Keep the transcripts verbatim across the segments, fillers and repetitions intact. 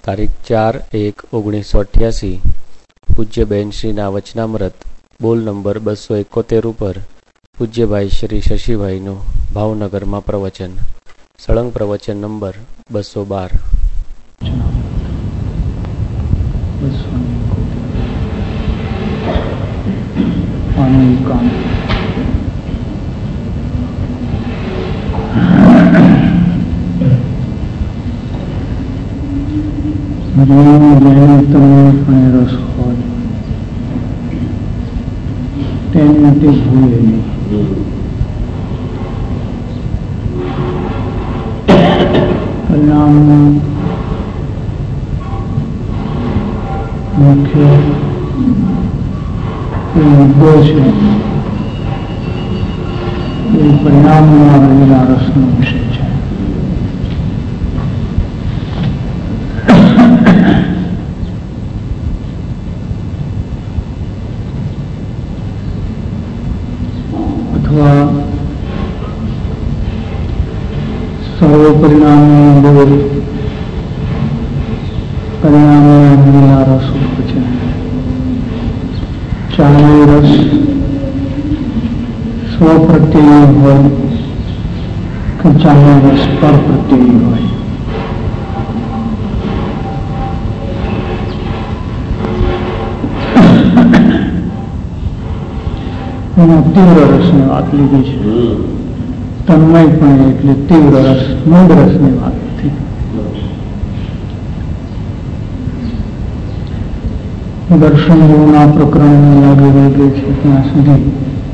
તારીખ ચાર એક ઓગણીસો અઠ્યાસી પૂજ્ય બહેનશ્રીના વચનામૃત બોલ નંબર બસો એકોતેર ઉપર પૂજ્યભાઈ શ્રી શશીભાઈનું ભાવનગરમાં પ્રવચન. સળંગ પ્રવચન નંબર બસો બાર. તમને રસ હોય તેને તે ભૂલે નહીં. પરિણામમાં મુખ્ય એ મુદ્દો છે એ પરિણામમાં રહેલા રસનો વિષય છે. અથવા સર્વ પરિણામની અંદર પરિણામના રહેલા રસ છે. ચારે રસ સ્વપ્રત્યયી હોય કે ચારે રસ પર પ્રત્યયી હોય. એમાં તીવ્ર રસની વાત લીધી છે. તન્મય પણ એટલે તીવ્ર રસ મંદ રસની વાત નથી. દર્શન યોગના પ્રકરણને લાગે વળગે છે ત્યાં સુધી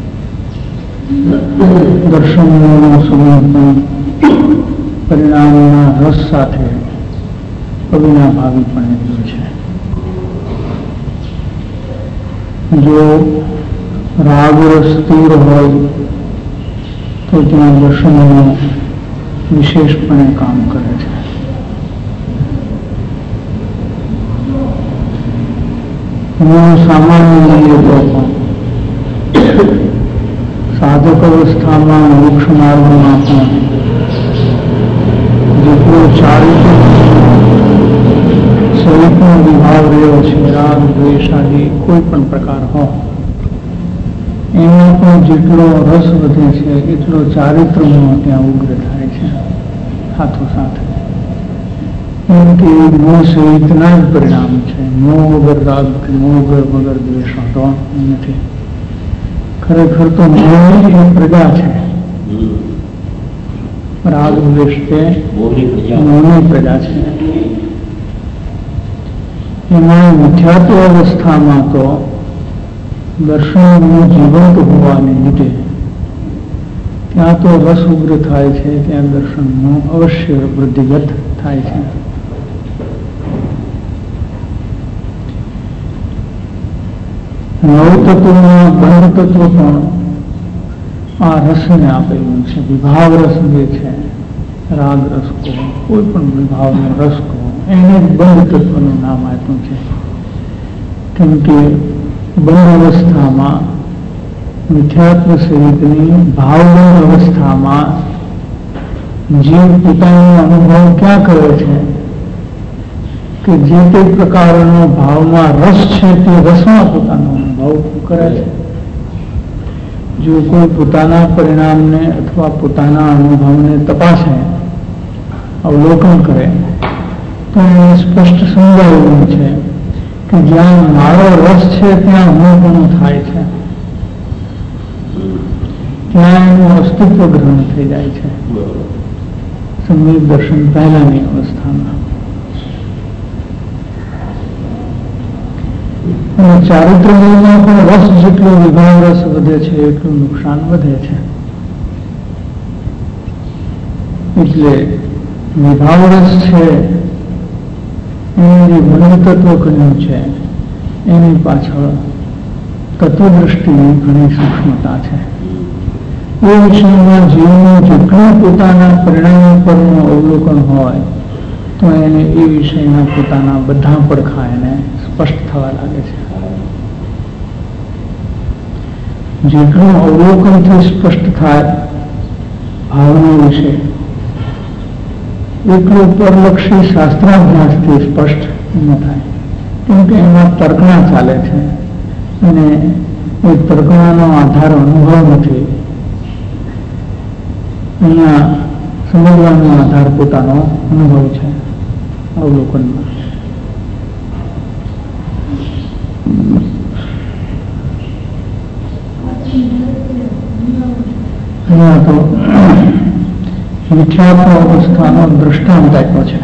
દર્શન યોગનો સમય પણ પરિણામના રસ સાથે અવિનાભાવી પણ એટલો છે. જો રાગ રસ તીવ્ર હોય તો ત્યાં દર્શનનો વિશેષપણે કામ કરે છે. હું સામાન્ય લઈએ તો સાધક અવસ્થામાં મોક્ષ માર્ગમાં પણ જેટલો ચારિત્ર સહિતનો વિભાવ રહ્યો છે, રાગ દ્વેષ આદિ કોઈ પણ પ્રકાર હોય એમાં પણ જેટલો રસ વધે છે એટલો ચારિત્રનો ત્યાં ઉગ્ર થાય છે સાથોસાથ. એમ કે મોહ સહિતના જ પરિણામ છે. મોહ વગર રાગ કે મોહ વગર દ્વેષ હોતો નથી. ખરેખર તો મોહની એક પ્રજા છે. રાગ દ્વેષ તે મોહની પ્રજા છે. એમાં મિથ્યાત્વ અવસ્થામાં તો દર્શનનું જીવંત હોવાને લીધે ત્યાં તો રસ ઉગ્ર થાય છે, ત્યાં દર્શનનું અવશ્ય વૃદ્ધિગત થાય છે. નવ તત્વમાં બંધ તત્વ પણ આ રસને આપેલું છે. વિભાવ રસ જે છે, રાગ રસ કહો, કોઈ પણ વિભાવનો રસ કહો, એને બંધ તત્વનું નામ આપ્યું છે. કેમ કે બંધ અવસ્થામાં મિથ્યાત્વ સહિતની ભાવબંધ અવસ્થામાં જીવ પોતાનો અનુભવ ક્યાં કરે છે કે જે તે પ્રકારનો ભાવમાં રસ છે તે રસમાં પોતાનો અનુભવ કરે છે. જો કોઈ પોતાના પરિણામને અથવા પોતાના અનુભવને તપાસે, અવલોકન કરે તો એને સ્પષ્ટ સમજાવેલું છે કે જ્યાં મારો રસ છે ત્યાં હું પણ થાય છે, ત્યાં એનું અસ્તિત્વ ગ્રહણ થઈ જાય છે. સમ્યક દર્શન પહેલાની અવસ્થામાં ચારિત્ર્યમાં પણ રસ જેટલો વિભાવ રસ વધે છે એટલું નુકસાન વધે છે. એટલે વિભાવ રસ છે એનું જે બંધ તત્વ કહ્યું છે એની પાછળ તત્વદૃષ્ટિની ઘણી સૂક્ષ્મતા છે. એ વિષયમાં જીવનું જેટલું પોતાના પરિણામ પરનું અવલોકન હોય તો એને એ વિષયના પોતાના બધા પડખા એને સ્પષ્ટ થવા લાગે છે. જેટલું અવલોકનથી સ્પષ્ટ થાય ભાવના વિશે એટલો પરલક્ષી શાસ્ત્રાભ્યાસથી સ્પષ્ટ ન થાય, કેમ કે એમાં તર્કણા ચાલે છે અને એ તર્કણાનો આધાર અનુભવ નથી. અહીંયા સમજવાનો આધાર પોતાનો અનુભવ છે અવલોકનમાં. અહીંયા તો મિથ્યાત્વ અવસ્થાનો દ્રષ્ટાંત આપ્યો છે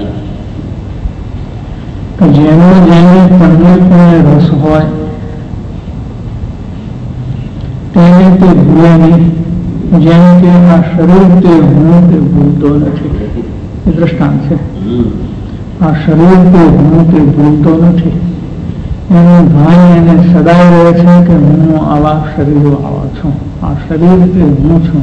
કે જેનો જેને તન્મયપણે રસ હોય તેને તે ભૂલે નહીં, જેમ કે આ શરીર તે હું તે ભૂલતો નથી. એ દ્રષ્ટાંત છે. આ શરીર તે હું તે ભૂલતો નથી. એનું ભાન એને સદાય રહે છે કે હું આવા શરીરો આવા છું, આ શરીર તે હું છું.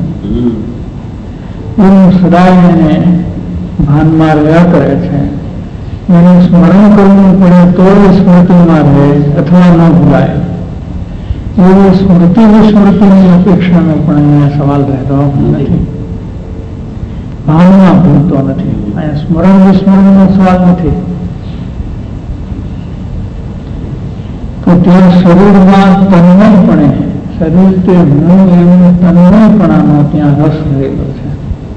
એનું સદાય એને ભાનમાં રહ્યા કરે છે. એનું સ્મરણ કરવું પડે તો સ્મૃતિમાં રહે અથવા ન ભૂલાય. એવી સ્મૃતિ વિસ્મૃતિની અપેક્ષાનો પણ અહીંયા સવાલ રહેતો નથી. ભાનમાં ભૂલતો નથી. અહીંયા સ્મરણ વિસ્મરણનો સવાલ નથી. તો ત્યાં શરીરમાં તન્મયપણે, શરીર તે હું એનું તન્મયપણાનો ત્યાં રસ રહેલો છે.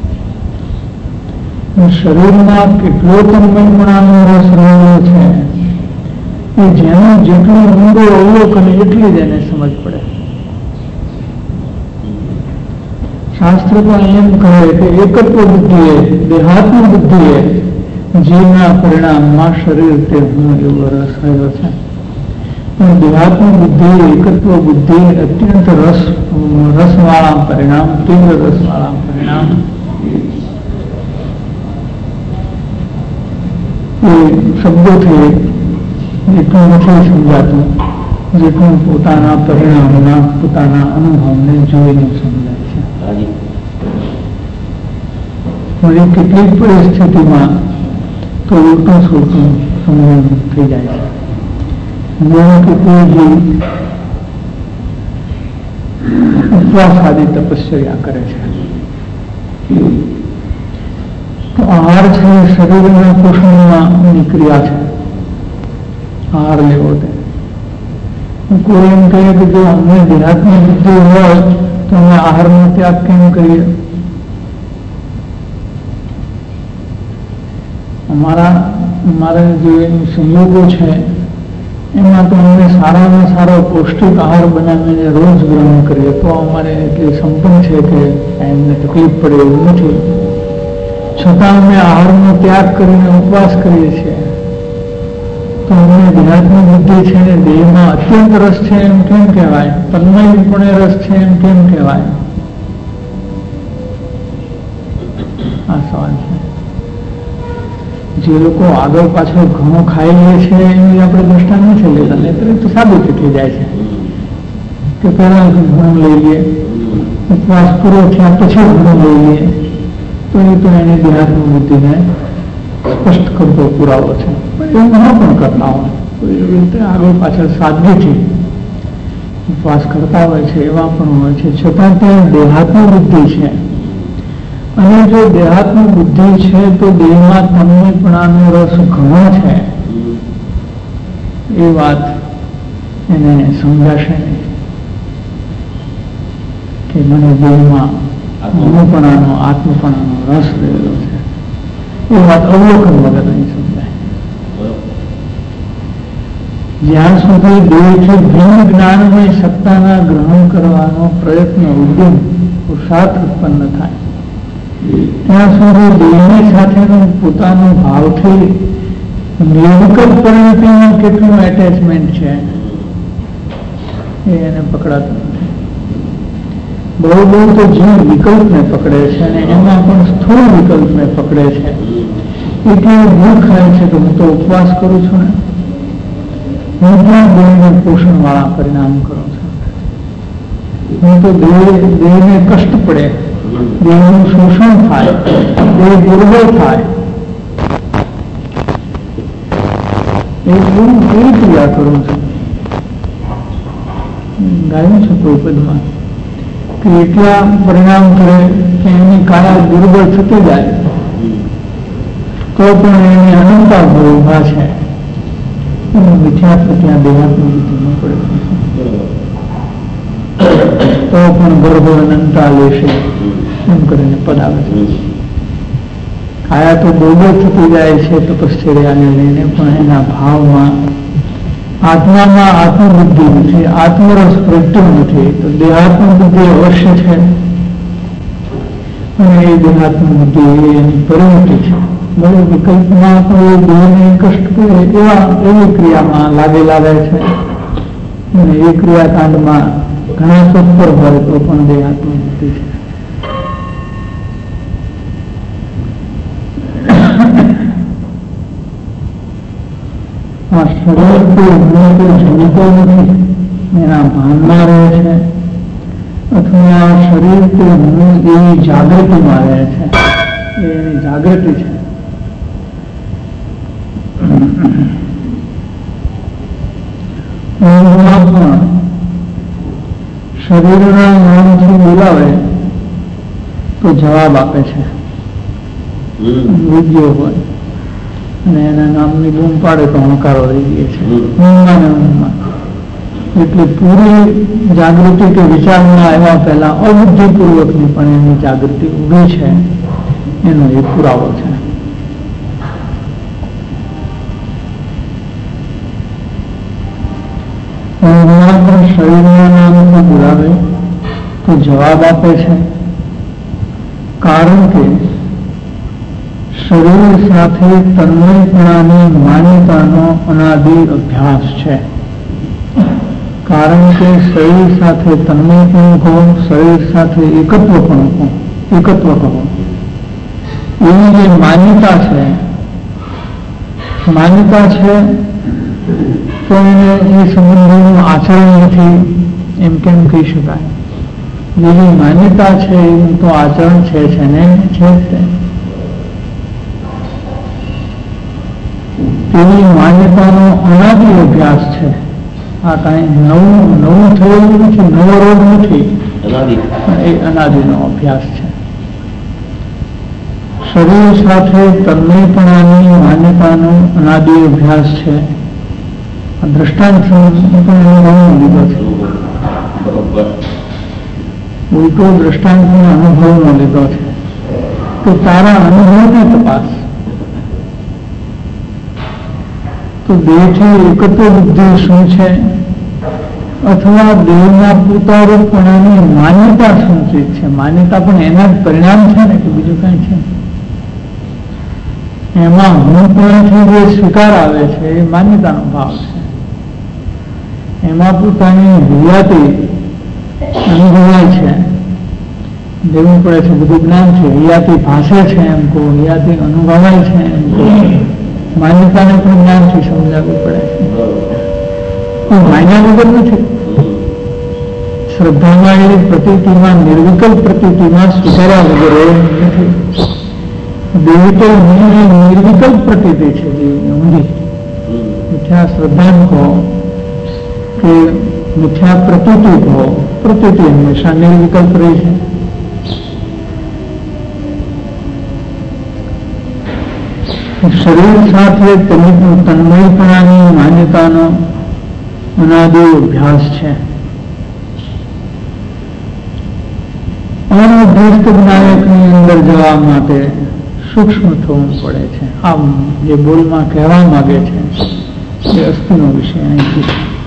શરીરમાં કેટલો તન્મયપણાનો રસ રહેલો છે એ જેનું જેટલું ઊંડો અવલોકન એટલી જ એને સમજ પડે. શાસ્ત્ર પણ એમ કહે કે એકત્વ બુદ્ધિએ, દેહાત્મ બુદ્ધિએ જીવના પરિણામમાં શરીર તે હું એવો રસ રહેલો છે. પણ દેહાત્મ બુદ્ધિ, એકત્વ બુદ્ધિ અત્યંત રસ રસવાળા પરિણામ, તીવ્ર રસવાળા પરિણામ એ શબ્દોથી જેટલું નથી સમજાતું જેટલું પોતાના પરિણામના, પોતાના અનુભવને જોઈને સમજાય છે. વળી કેટલીક પરિસ્થિતિમાં તો ઉલટું સુલટું સમજણ થઈ જાય છે. જેમ કે કોઈ જીવ ઉપવાસ આદિ તપશ્ચર્યા કરે છે તો આહાર છે શરીરના પોષણની ક્રિયા છે. આહાર લેવો તે કોઈ એમ કહે કે જો અમને દેહાત્મક બુદ્ધિ હોય તો અમે આહારનો ત્યાગ કેમ કરીએ? અમારા અમારા જે સંયોગો છે એમાં તો અમે સારામાં સારો પૌષ્ટિક આહાર બનાવીને રોજ ગ્રહણ કરીએ તો અમારે એટલી સંપન્ન છે કે એમને તકલીફ પડે એવું નથી. છતાં અમે આહારનો ત્યાગ કરીને ઉપવાસ કરીએ છીએ તો અમને દેહાત્મક બુદ્ધિ છે ને દેહમાં અત્યંત રસ છે એમ કેમ કહેવાય? તન્મયપણે રસ છે એમ કેમ કહેવાય? આ સવાલ છે. જે લોકો આગળ પાછળ ઘણો ખાઈ લે છે એની આપણે દ્રષ્ટાંત નથી લેતા, નહીતર તો સાબિત થઈ જાય છે કે પહેલા ઘણું લઈ લઈએ, ઉપવાસ પૂરો થયા પછી ઘણું લઈ લઈએ તો એ તો એની દેહાત્મક બુદ્ધિને સ્પષ્ટ કરતો પુરાવો છે. એવું ન પણ કરતા હોય તો એવી રીતે આગળ પાછળ સાદગીથી ઉપવાસ કરતા હોય છે એવા પણ હોય છે. છતાં ત્યાં દેહાત્મક બુદ્ધિ છે અને જો દેહાત્મક બુદ્ધિ છે તો દેહમાં તન્મયપણાનો રસ ઘણો છે એ વાત એને સમજાશે નહીં કે મને દેહમાં મનોપણાનો, આત્મપણાનો રસ રહેલો છે. એ વાત અવલોકન વગર નહીં સમજાય. જ્યાં સુધી દેહથી ભિન્ન જ્ઞાનમય સત્તાના ગ્રહણ કરવાનો પ્રયત્ન, ઉદ્યમ, પુરુષાર્થ ઉત્પન્ન થાય ત્યાં સુધી દેહની સાથેનું પોતાનું ભાવથી નિર્વિકલ્પ પરિણતિમાં કેટલું એટેચમેન્ટ છે એ એને પકડાતું નથી. બહુ બહુ તો જીવ વિકલ્પને પકડે છે અને એમાં પણ સ્થૂળ વિકલ્પને પકડે છે. એટલે ભૂખ ખાય છે કે હું તો ઉપવાસ કરું છું ને, હું ત્યાં દેહને પોષણ વાળા પરિણામ કરું છું, હું તો દેહ દેહને કષ્ટ પડે, દેહનું શોષણ થાય, દેહ દુર્બળ થાય એ પૂરું કેવી ક્રિયા કરું છું. ગાયું છે કોઈ પદમાં કે એટલા પરિણામ કરે કે એની કાયા દુર્બળ થતી જાય તો પણ એની અનંતા જો ઊભા છે એનું મિથ્યાત્વ ત્યાં દેહાત્મ બુદ્ધિ ન પડે તો પણ ગર્ભ અનંતા લેશે એમ કરીને પદ આવે છે. કાયા તો બોલો થતી જાય છે તપશ્ચર્યાને લઈને, પણ એના ભાવમાં આત્મામાં આત્મબુદ્ધિ નથી, આત્મરસ પ્રગટ્યો નથી. તો દેહાત્મ બુદ્ધિ અવશ્ય છે અને એ દેહાત્મ બુદ્ધિ એની પરિણતિ છે. બળે વિકલ્પમાં કોઈ દેહને કષ્ટ કરે એવા એવી ક્રિયામાં લાગેલા રહે છે અને એ ક્રિયાકાંડમાં ઘણા તત્પર હોય તો પણ દેહાત્મ બુદ્ધિ છે. આ શરીર કોઈ મને કોઈ જનતો નથી, એના ભાનમાં રહે છે અથવા શરીર તે હું એવી જાગૃતિમાં રહે છે, એની જાગૃતિ છે. ઊંઘમાં પણ શરીરના નામથી બોલાવે તો જવાબ આપે છે. વિદ્યો હોય અને એના નામની બૂમ પાડે તો હંકારો રહી ગઈ છે ઊંઘમાં ને ઊંઘમાં. એટલે પૂરી જાગૃતિ કે વિચારમાં આવ્યા પહેલા અબુદ્ધિપૂર્વકની પણ એની જાગૃતિ ઊભી છે એનો એ પુરાવો છે. ઊંઘમાં પણ શરીરના નામથી બોલાવે તો જવાબ આપે છે, કારણ કે શરીર સાથે તન્મયપણાની માન્યતાનો અનાદિ અભ્યાસ છે. કારણ કે શરીર સાથે તન્મયપણું કહો, શરીર સાથે એકત્વપણું કહો, એકત્વ કહો, એવી જે માન્યતા છે માન્યતા છે તો એને એ સંબંધોનું આચરણ નથી એમ કેમ કહી શકાય? જેની માન્યતા છે એનું તો આચરણ છે છે ને છે જ તે. તેની માન્યતાનો અનાદિ અભ્યાસ છે. આ કાંઈ નવું નવું થયેલું નથી, નવો રોગ નથી, એ અનાદિનો અભ્યાસ છે. શરીર સાથે તન્મયપણાની માન્યતાનો અનાદિ અભ્યાસ છે. દ્રષ્ટાંત પણ અનુભવ લીધો છે, ઉલટો દ્રષ્ટાંત અનુભવનો લીધો છે. તો તારા અનુભવની તપાસ. તો દેહથી એકત્વ બુદ્ધિ શું છે અથવા દેહના પોતારૂપણાની માન્યતા શું ચીજ છે? માન્યતા પણ એના જ પરિણામ છે ને કે બીજું કઈ છે? એમાં હું પણથી જે સ્વીકાર આવે છે એ માન્યતાનો ભાવ છે. એમાં પોતાની હૈયાતી અનુભવાય છે, દેવું પડે છે, બધું જ્ઞાન છે. હૈયાતી ભાષે છે એમ કહો, હૈયાતી અનુભવાય છે એમ કહો. માન્યતાને પણ જ્ઞાનથી સમજાવવી પડે છે. માન્યા વગર નથી. શ્રદ્ધામાં એવી પ્રતીતિમાં, નિર્વિકલ્પ પ્રતીતિમાં સ્વીકાર્યા વગર નથી. દેવી તો નિર્વિકલ્પ પ્રતીતિ છે દેવીને ઊંધી. મિથ્યા શ્રદ્ધા કહો કે મિથ્યા પ્રતીતિ કહો, પ્રતીતિ હંમેશા નિર્વિકલ્પ રહી છે. શરીર સાથે તન્મયપણાની માન્યતાનો અનાદિ અભ્યાસ છે. અનભ્યસ્ત જ્ઞાયકની અંદર જવા માટે સૂક્ષ્મ થવું પડે છે. આમ જે બોલમાં કહેવા માંગે છે એ અસ્થિનો વિષય અહીંથી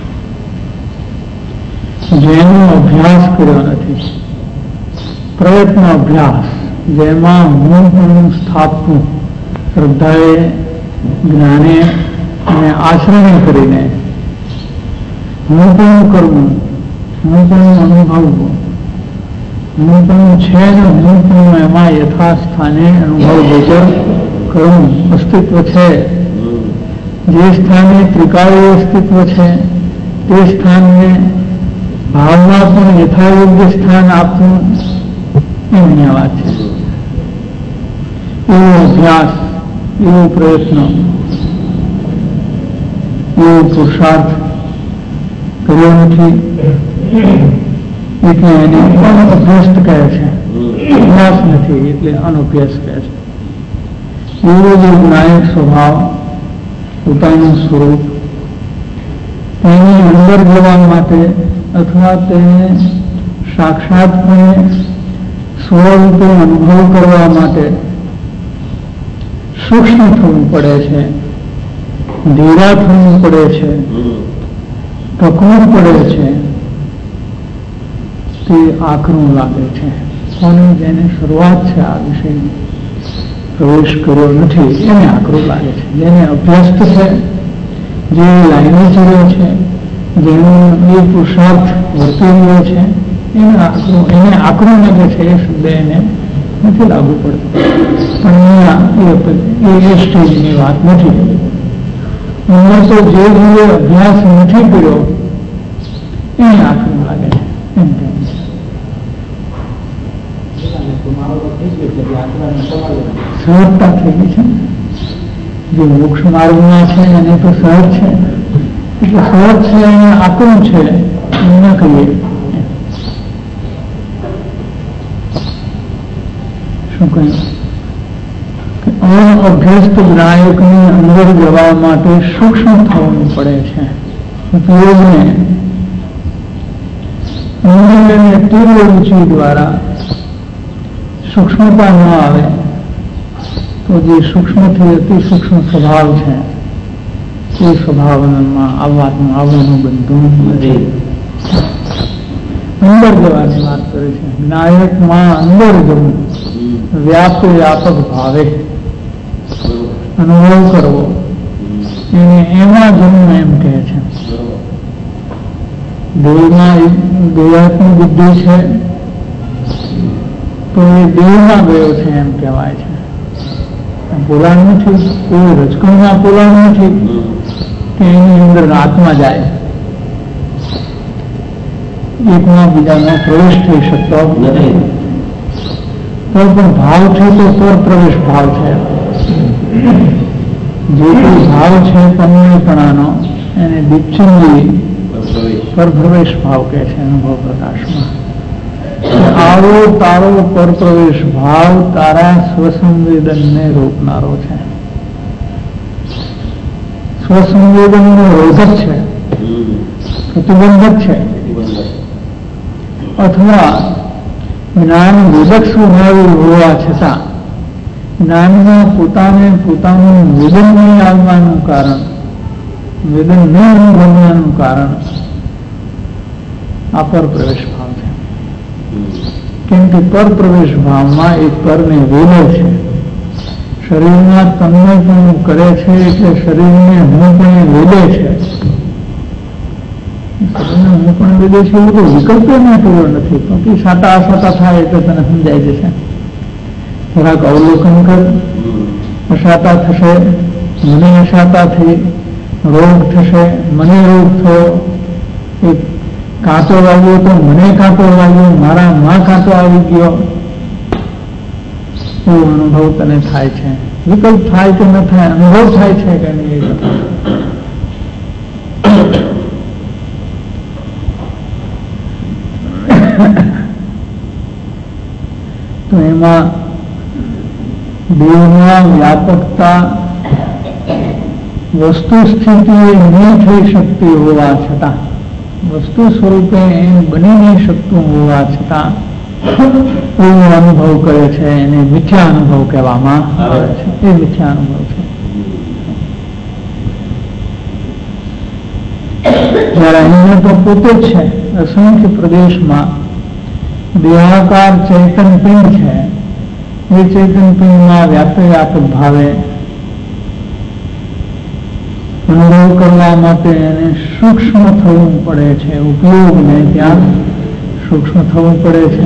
જેનો અભ્યાસ કર્યો નથી, પ્રયત્ન અભ્યાસ, જેમાં હું પણ સ્થાપવું શ્રદ્ધાએ, જ્ઞાને અને આશ્રય કરીને હું પણ કરવું, હું પણ અનુભવવું, હું પણ છે ને હું પણ એમાં યથાસ્થાને અનુભવ ગોચર કરવું. અસ્તિત્વ છે જે સ્થાને ત્રિકાળી અસ્તિત્વ છે તે સ્થાનને ભાવમાં પણ યથાયોગ્ય સ્થાન આપવું એમની આ વાત છે. એવો અભ્યાસ, એવો પ્રયત્ન, એવો પુરુષાર્થ કર્યો નથી એટલે એને અનઅભ્યસ્ત કહે છે. અભ્યાસ નથી એટલે અનઅભ્યાસ કહે છે. એવો જે વિનાયક સ્વભાવ, પોતાનું સ્વરૂપ, તેની અંદર જવા માટે અથવા તેને સાક્ષાતપણે સ્વરૂપે અનુભવ કરવા માટે સૂક્ષ્મ થવું પડે છે, ધીરા થવું પડે છે, ટકવું પડે છે. તે આકરું લાગે છે. કોને જેને શરૂઆત છે આ વિષયની, પ્રવેશ કર્યો નથી, એને આકરું લાગે છે. જેને અભ્યસ્ત છે, જે લાઈને ચડ્યો છે, જેનો એ પુરુષાર્થ વર્તી રહ્યો છે, એને આકરું એને આકરું લાગે છે. એ શબ્દ એને નથી લાગુ પડતો. પણ અહીંયા એ સ્ટેજની વાત નથી. એમાં તો જે જે અભ્યાસ નથી કર્યો એને આકરું લાગે છે. એમ કહે સહજતા થઈ ગઈ છે. જે મોક્ષ માર્ગમાં છે એને તો સહજ છે, એટલે સહજ છે એને આકરું છે એમ ન કહીએ. શું કહ્યું? અભ્યસ્ત વિનાયકની અંદર જવા માટે સૂક્ષ્મ થવું પડે છે. ઉપયોગને ઇન્દ્રિયની તીવ્ર રુચિ દ્વારા સૂક્ષ્મતા ન આવે તો જે સૂક્ષ્મથી અતિ સૂક્ષ્મ સ્વભાવ છે એ સ્વભાવમાં આવવાનું આવવાનું બનતું નથી. અંદર જવાની વાત કરે છે. વિનાયકમાં અંદર જવું, વ્યાપ વ્યાપક ભાવે અનુભવ કરવો, એને એમાં જવું એમ કહે છે. દેહમાં દેહાત્મી બુદ્ધિ છે તો એ દેહમાં ગયો છે એમ કહેવાય છે. પોલાણ નથી, કોઈ રજકણમાં પોલાણ નથી કે એની અંદર આત્મા જાય, એકમાં બીજાનો પ્રવેશ થઈ શકતો નથી. કોઈ પણ ભાવ છે તો પર પ્રવેશ ભાવ છે. જે કોઈ ભાવ છે તન્મયપણાનો એને દીપચંદી પર પ્રવેશ ભાવ કહે છે. અનુભવ પ્રકાશમાં આવો તારો પર પ્રવેશ ભાવ તારા સ્વસંવેદનને રોકનારો છે. સ્વસંવેદનનો રોધક છે, પ્રતિબંધક છે, અથવા જ્ઞાન વેદક સ્વભાવી હોવા છતાં જ્ઞાનમાં પોતાને પોતાનું વેદન નહીં આવવાનું કારણ, વેદન નહીં અનુભવવાનું કારણ આ પર પ્રવેશ ભાવ છે. કેમ કે પર પ્રવેશ ભાવમાં એક પરને વેલે છે. શરીરમાં તન્મયપણું કરે છે એટલે શરીરને હું પણ વેલે છે. શરીરને હું પણ વેલે છે એવું તો વિકલ્પ ના નથી. તો સાતા અસાતા થાય એટલે તને સમજાઈ જશે. જરાક અવલોકન કર. અસાતા થશે, મને અસાતા થઈ, રોગ થશે, મને રોગ થયો, એક કાંટો વાગ્યો તો મને કાંટો વાગ્યો, મારા માં કાંટો આવી ગયો, એવો અનુભવ તને થાય છે. વિકલ્પ થાય કે ન થાય, અનુભવ થાય છે કે નહીં. તો એમાં દેહમાં વ્યાપકતા વસ્તુ સ્થિતિ નહીં થઈ શકતી હોવા છતાં, વસ્તુ સ્વરૂપે એમ બની નહીં શકતું હોવા છતાં એવો અનુભવ કરે છે. એને મિથ્યા અનુભવ કહેવામાં આવે છે. એ મિથ્યા અનુભવ છે. જયારે અહીંયા તો પોતે જ છે. અસંખ્ય પ્રદેશમાં દેહાકાર ચૈતન પિંડ છે. એ ચૈતન પિંડમાં વ્યાપક વ્યાપક ભાવે અનુભવ કરવા માટે એને સૂક્ષ્મ થવું પડે છે. ઉપયોગને ત્યાં સૂક્ષ્મ થવું પડે છે.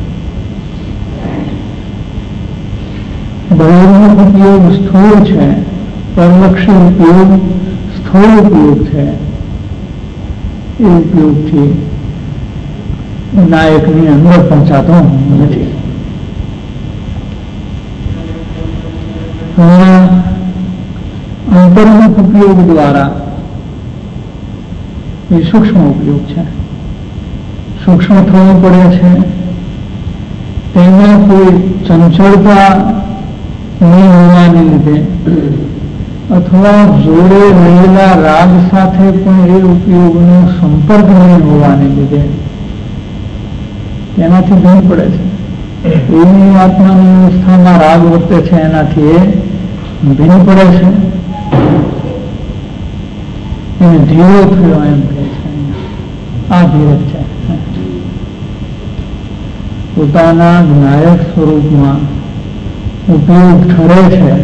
બહિર્મુખ ઉપયોગ સ્થૂળ છે, પરલક્ષી ઉપયોગ સ્થૂળ ઉપયોગ છે. એ ઉપયોગથી નાયકની અંદર પહોંચાતો નથી. અંતર્મુખ ઉપયોગ દ્વારા એ સૂક્ષ્મ ઉપયોગ છે. સૂક્ષ્મ થવું પડે છે. તેમાં કોઈ ચંચળતા નહીં હોવાને લીધે અથવા જોડે રહેલા રાગ સાથે પણ એ ઉપયોગનો સંપર્ક નહીં હોવાને લીધે તેનાથી ભીન પડે છે. એવી આત્માની અવસ્થામાં રાગ વર્તે છે, એનાથી એ ભીન પડે છે. એને ધીરો થયો એમ કહે છે. આ ધીરજ છે. પોતાના જ્ઞાયક સ્વરૂપમાં ઉપયોગ ઠરે છે.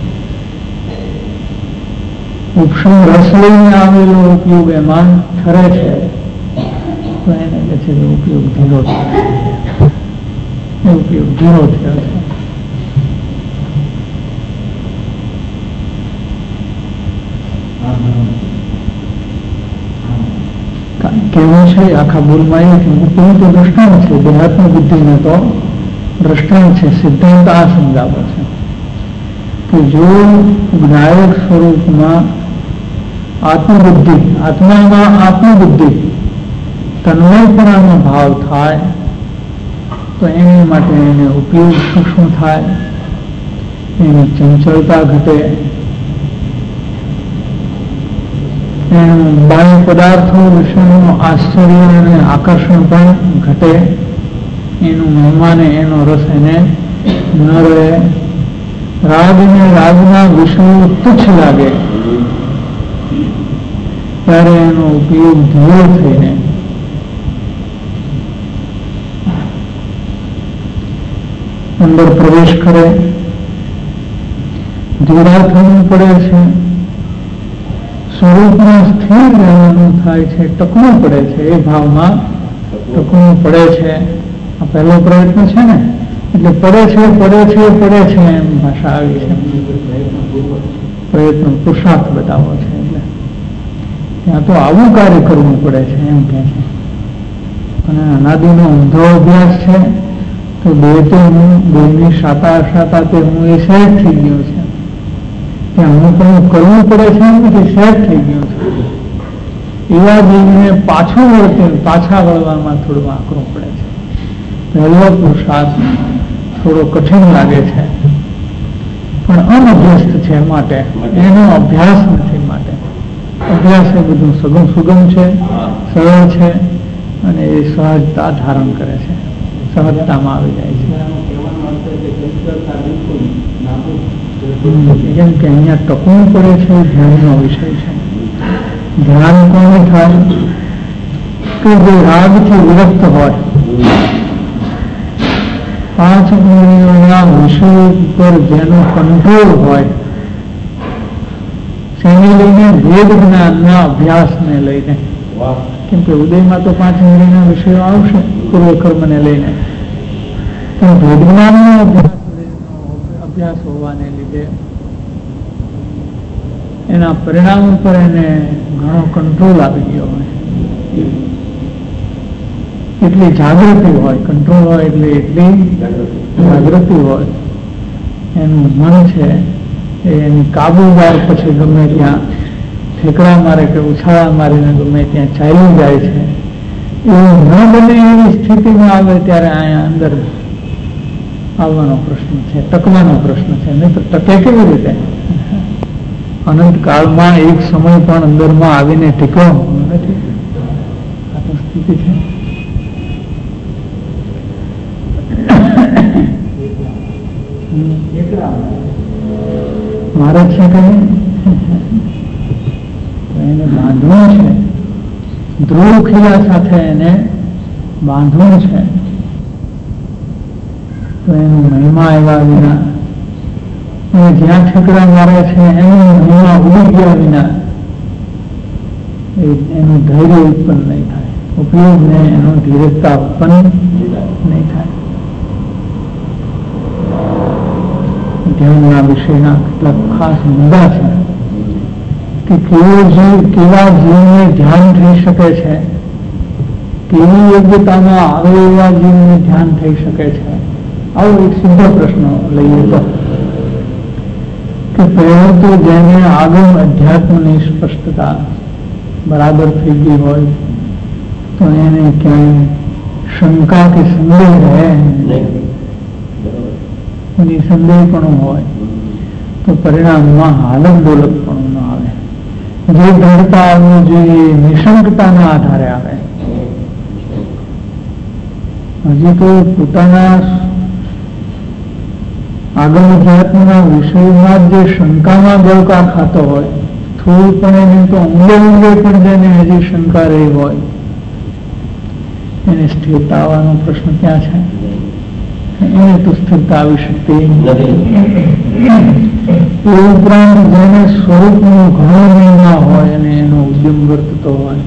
ઉપશમ રસ લઈને આવેલો ઉપયોગ એમાં ઠરે છે, તો એને કહે છે કે ઉપયોગ ધીરો થયો એ ઉપયોગ ધીરો થયો છે. કેવું છે આખા બોલમાં એવું કે ઉપયોગ તો દ્રષ્ટાંત છે, દેહાત્મ બુદ્ધિને તો દ્રષ્ટાંત છે. સિદ્ધાંત આ સમજાવે છે કે જો જ્ઞાયક સ્વરૂપમાં આત્મબુદ્ધિ આત્મામાં આત્મબુદ્ધિ તન્મયપણાનો ભાવ થાય તો એની માટે એને ઉપયોગ સૂક્ષ્મ થાય, એની ચંચળતા ઘટે, એનું બાહ્ય પદાર્થો વિશેનું આશ્ચર્ય અને આકર્ષણ પણ ઘટે, એનું મહેમાને એનો રસ એને ન રહે, રાગ અને રાગના વિષયો તુચ્છ લાગે ત્યારે એનો ઉપયોગ ધીરો થઈને અંદર પ્રવેશ કરે. ધીરા થવું પડે છે, સ્વરૂપમાં સ્થિર રહેવાનું થાય છે, ટકવું પડે છે. એ ભાવમાં ટકવું પડે છે. આ પહેલો પ્રયત્ન છે ને, એટલે પડે છે પડે છે પડે છે એમ ભાષા આવી છે. પ્રયત્ન પુરુષાર્થ બતાવો છે. એટલે ત્યાં તો આવું કાર્ય કરવું પડે છે એમ કે છે. અને અનાદિનો ઊંધો અભ્યાસ છે તો બે તો હું બેની સાતા સાતા તે હું એ સહેજ થઈ ગયો છે. ત્યાં હું પણ કરવું પડે છે એમ કે સહેજ થઈ ગયો છે. એવા જીવને પાછું વળતે પાછા વળવામાં થોડું આકરું પડે છે. પહેલો પુરુષાર્થ થોડો કઠિન લાગે છે, પણ અનભ્યસ્ત છે માટે એનો અભ્યાસ નથી. માટે અભ્યાસ એ બધું સગમ સુગમ છે, સરળ છે અને એ સહજતા ધારણ કરે છે, સહજતામાં આવી જાય છે. કેમ કે અહીંયા ટકવું પડે છે, ધ્યાનનો વિષય છે. ધ્યાન કોને થાય કે જે રાગથી વિરક્ત હોય, પાંચ ઇન્દ્રિયોના વિષયો ઉપર જેનો કંટ્રોલ હોય, તેને લઈને ભેદ જ્ઞાનના અભ્યાસને લઈને. કેમ કે ઉદયમાં તો પાંચ ઇન્દ્રિયના વિષયો આવશે પૂર્વકર્મને લઈને, પણ ભેદ જ્ઞાનનો અભ્યાસ અભ્યાસ હોવાને લીધે એના પરિણામ ઉપર એને ઘણો કંટ્રોલ આવી ગયો હોય, એટલી જાગૃતિ હોય. કંટ્રોલ હોય એટલે એટલી જાગૃતિ હોય. એનું મન છે એની કાબુદાર પછી ગમે ત્યાં ઠેકડા મારે કે ઉછાળા મારીને ગમે ત્યાં ચાલી જાય છે. એવું ન બને એવી સ્થિતિમાં આવે ત્યારે અહીંયા અંદર આવવાનો પ્રશ્ન છે, ટકવાનો પ્રશ્ન છે. નહીં તો ટકે કેવી રીતે? અનંત કાળમાં એક સમય પણ અંદરમાં આવીને ટીકવાનું નથી. આ તો સ્થિતિ છે. મારે છે કે એને બાંધવું છે, ધ્રુવ ખીલા સાથે એને બાંધવું છે. તો એનું મહિમા એવા વિના અને જ્યાં ઠેકડા મારે છે એનું મહિમા ઉડી ગયા વિના એનું ધૈર્ય ઉત્પન્ન નહીં થાય, ઉપયોગ ને એનો ધીરજતા ઉત્પન્ન નહીં થાય. ધ્યાનના વિષયના કેટલાક ખાસ મુદ્દા છે કે કેવો જીવ કેવા જીવને ધ્યાન થઈ શકે છે, કેવી યોગ્યતામાં આવે એવા જીવને ધ્યાન થઈ શકે છે. આવો એક સીધો પ્રશ્ન લઈએ તો કે પહેલું તો જેને આગમ અધ્યાત્મની સ્પષ્ટતા બરાબર થઈ ગઈ હોય તો એને ક્યાંય શંકા કે સંદેહ રહે નહીં. નિસંદેહપણું હોય તો પરિણામમાં હાલત ડોલકપણું ન આવે. જે દ્રઢતા આવવું જોઈએ નિશંકતાના આધારે આવે. હજી તો પોતાના આગળ અધ્યાત્મના વિષયમાં જે શંકામાં ગળકા ખાતો હોય, થોડું પણ એની તો ઊંડે ઊંડે પણ જેને હજી શંકા રહી હોય એને સ્થિરતા આવવાનો પ્રશ્ન ક્યાં છે? એને તો સ્થિરતા આવી શકતી નથી. એ ઉપરાંત જેને સ્વરૂપનું ઘણું નિર્ણય હોય અને એનો ઉદ્યમ વર્તતો હોય,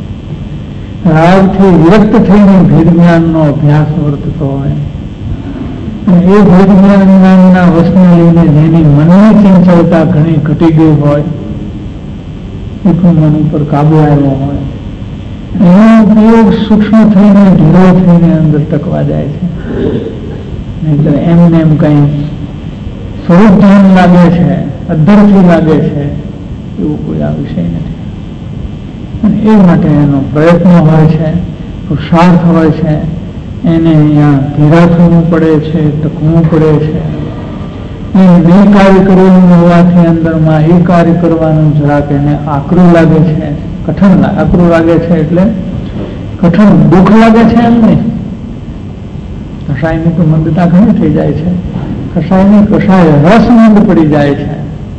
રાગથી વિરક્ત થઈને ભેદ જ્ઞાનનો અભ્યાસ વર્તતો હોય, અને એ ભેદ જ્ઞાનના વસને લઈને જેની મનની ચંચળતા ઘણી ઘટી ગઈ હોય, એટલું મન ઉપર કાબુ આવ્યો હોય, એનો ઉપયોગ સૂક્ષ્મ થઈને ઢીલો થઈને અંદર ટકવા જાય છે. નહીતર એમને એમ કઈ સ્વરૂપ ધ્યાન લાગે છે, અધ્ધરથી લાગે છે, એવો કોઈ આ વિષય નથી. અને એ માટે એનો પ્રયત્ન હોય છે, પુરુષાર્થ હોય છે, એને અહીંયા ધીરા થવું પડે છે, ટકવું પડે છે. એ નહીં કાર્ય કરેલું હોવાથી અંદરમાં એ કાર્ય કરવાનું જરાક એને આકરું લાગે છે, કઠણ આકરું લાગે છે, એટલે કઠણ દુઃખ લાગે છે એમ નહીં. કષાયની તો મંદતા ઘણી થઈ જાય છે. કષાયની કષાય રસ મંદ પડી જાય છે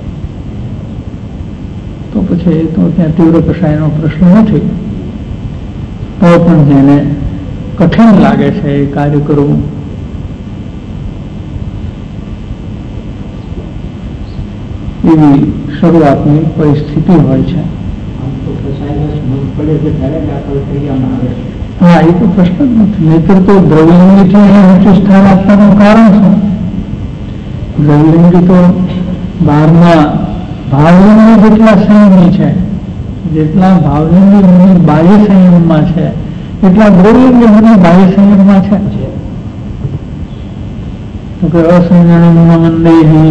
તો પછી એ તો ત્યાં તીવ્ર કષાયનો પ્રશ્ન નથી. તો પણ જેને કઠિન લાગે છે એ કાર્ય કરવું, એવી શરૂઆતની પરિસ્થિતિ હોય છે. હા, એ તો પ્રશ્ન જ નથી. નહીતર તો દ્રવ્યલિંગીથી એને ઊંચું સ્થાન આપવાનું કારણ શું? દ્રવ્યલિંગી તો બહારના ભાવલિંગી જેટલા સંયમી છે, જેટલા ભાવલિંગી મુનિ બાહ્ય સંયમમાં છે, એટલા દ્રવ્યલિંગી મુનિ બાહ્ય સંયમમાં છે. તો કે અસંયમ મંદેહી,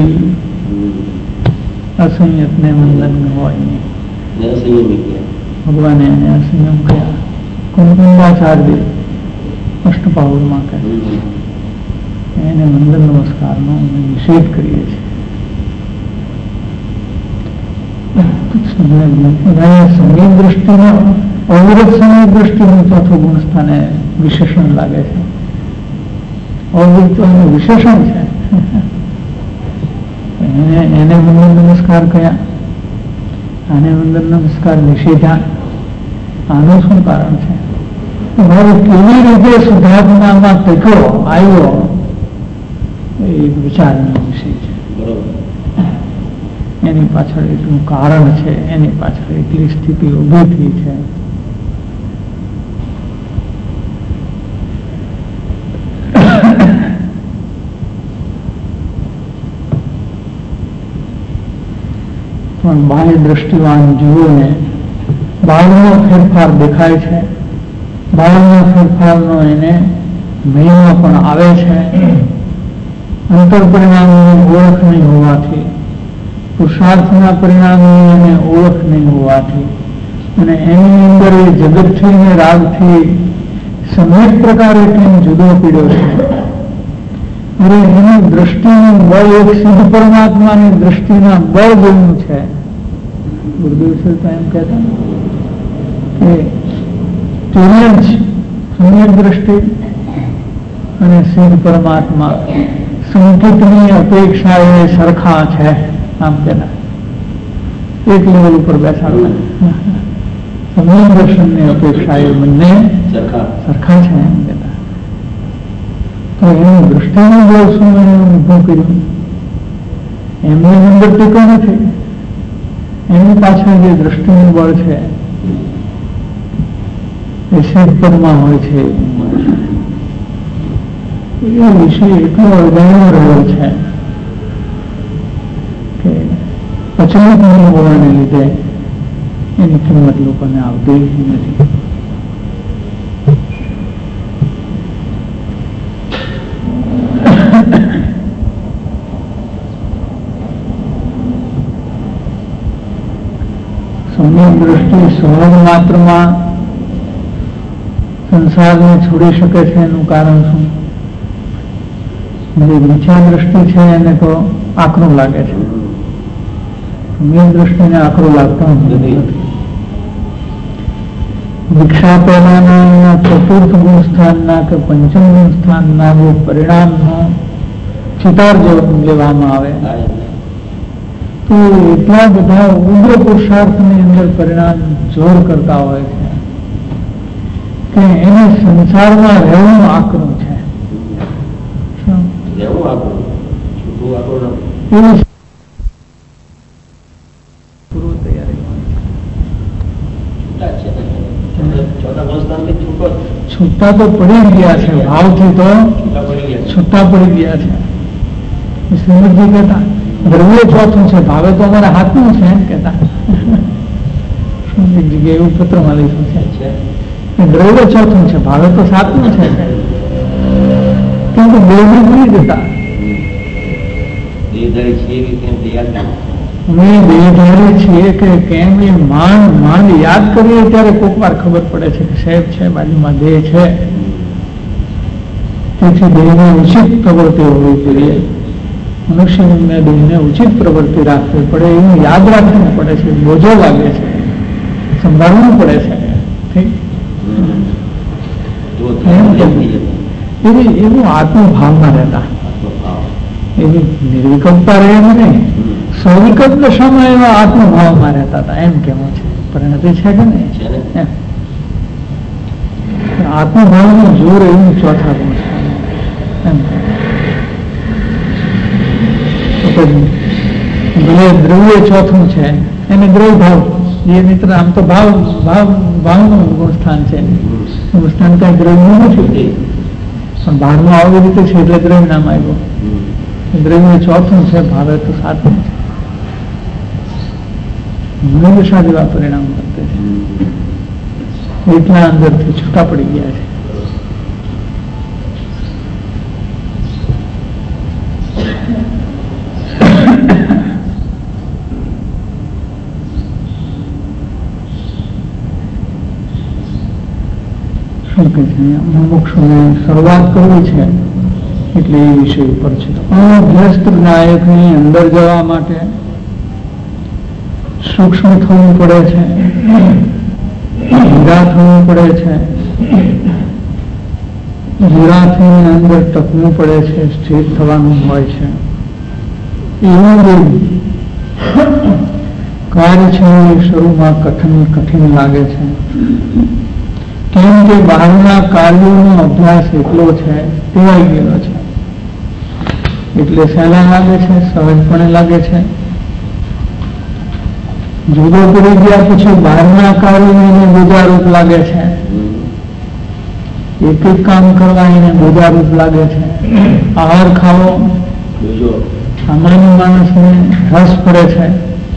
અસંયત ને મંદન હોય નહીં. ભગવાને એને અસંયમ કહ્યા. કુંકુંદાચાર્ય અષ્ટપાઉલમાં કહે એને મંદન નમસ્કારનો અમે નિષેધ કરીએ છીએ. સંગીત દ્રષ્ટિનો અવિરત સંગીત દ્રષ્ટિનું ચોથું ગુણ સ્થાને વિશેષણ લાગે છે. અવિરત તો એનું વિશેષણ છે. એને એને મંદન નમસ્કાર કયા, આને મંદન નમસ્કાર નિષેધા. આનું શું કારણ છે? મારે કેવી રીતે સુધારણામાં ટક્યો આવ્યો એ વિચારનો વિષય છે. એની પાછળ એટલું કારણ છે, એની પાછળ એટલી સ્થિતિ ઉભી થઈ છે. પણ બાહ્ય દ્રષ્ટિવાન જીવોને બહારનો ફેરફાર દેખાય છે. બહારના ફેરફારનો એને મહિમા પણ આવે છે. અંતર પરિણામની ઓળખ નહીં હોવાથી, પુરુષાર્થના પરિણામની એને ઓળખ નહીં હોવાથી, અને એની અંદર એ જગતથી ને રાગથી સમેત પ્રકારે કેમ જુદો પીડ્યો છે. અરે એની દ્રષ્ટિનું બળ એક સિદ્ધ પરમાત્માની દ્રષ્ટિના બળ જેવું છે. ગુરુદેવ સર તો એમ કહેતા કે તેની જ સમ્યક દ્રષ્ટિ અને સિદ્ધ પરમાત્મા સંકિતની અપેક્ષા એ સરખા છે. આમ કહેતા એક લેવલ ઉપર બેસાડવા સમ્યક દર્શનની અપેક્ષા એ બંને સરખા છે એમ કહેતા. તો એની દ્રષ્ટિનું બળ શું એને ઊભું કર્યું? એમને અંદર ટીકો નથી. એની પાછળ જે દ્રષ્ટિનું બળ છે એ સિદ્ધપદમાં હોય છે. એ વિષય એટલો અજાણ્યો રહ્યો છે કે અચાનક નહીં હોવાને લીધે એની કિંમત લોકોને આવતી નથી. સમ્યક દ્રષ્ટિ સહજ માત્રમાં સંસારને છોડી શકે છે એનું કારણ શું? જે મિથ્યા દ્રષ્ટિ છે એને તો આકરું લાગે છે, મેં દ્રષ્ટિને આકરું લાગતા નથી. દીક્ષા પહેલાના ચતુર્થ ગુણ સ્થાનના કે પંચમ ગુણ સ્થાનના જે પરિણામનો ચિતાર જો લેવામાં આવે તો એટલા બધા ઉગ્ર પુરુષાર્થની અંદર પરિણામ જોર કરતા હોય છે કે એને સંસારમાં રહેવું આકરું છે. પૂર્વ તૈયારી છૂટા તો પડી ગયા છે, ભાવથી તો છૂટા પડી ગયા છે. શ્રીમદજી કહેતા દ્રવ્ય ચોથું છે, ભાવે તો અમારા હાથનું છે એમ કહેતા. એક જગ્યાએ એવું પત્રમાં લખ્યું છે દ્રવ્ય ચોથું છે, ભાવે તો સાતનું છે, કેમ કે દેવને ભૂલી જતા. અમે દેહધારી છીએ કે કેમ એ માંડ માંડ યાદ કરીએ ત્યારે કોઈક વાર ખબર પડે છે કે સાહેબ છે બાજુમાં દેહ છે. તેથી દેહને ઉચિત પ્રવૃત્તિ હોવી જોઈએ. મનુષ્યને દેહને ઉચિત પ્રવૃત્તિ રાખવી પડે, એવું યાદ રાખવું પડે છે. બોજો લાગે છે, સંભાળવું પડે છે. ઠીક એવું આત્મભાવમાં રહેતા, એવી નિર્વિકલ્પતા રહે નહીં, સવિકલ્પ દશામાં એવા આત્મભાવમાં રહેતા હતા એમ કેવું છે. પરિણતિ છે કે નહીં? આત્મભાવનું જોર એવું ચોથા ગુણ છે એમ. ભલે દ્રવ્ય ચોથું છે એને દ્રવ્ય ભાવ, એ મિત્ર આમ તો ભાવ ભાવ ભાવનું ગુણસ્થાન છે, ગુણસ્થાન કઈ દ્રવ્યનું નથી પણ ભાવમાં આવી રીતે છે એટલે દ્રવ્ય નામ આવ્યું. દ્રવ્ય ચોથું છે, ભાવે તો સાતમું છે. મનુષ્ય જેવા પરિણામ વર્તે છે, એટલા અંદરથી છૂટા પડી ગયા છે. શું કે છે મુમુક્ષુને શરૂઆત કરવી છે એટલે એ વિષય ઉપર છે. અભ્યસ્ત નાયકની અંદર જવા માટે સૂક્ષ્મ થવું પડે છે, ધીરા થવું પડે છે, ધીરાથી અંદર ટકવું પડે છે, સ્થિર થવાનું હોય છે. એવું જે કાર્ય છે એ શરૂમાં કઠિન કઠિન લાગે છે, કેમ કે બહારના કાર્યોનો અભ્યાસ એટલો છે, ટેવાઈ ગયેલો છે, એટલે સહેલા લાગે છે, સહજપણે લાગે છે. જુદો પડી ગયા પછી બહારના કાર્યો એને બોજારૂપ લાગે છે, એક એક કામ કરવા એને બોજારૂપ લાગે છે. આહાર ખાવો સામાન્ય માણસને રસ પડે છે,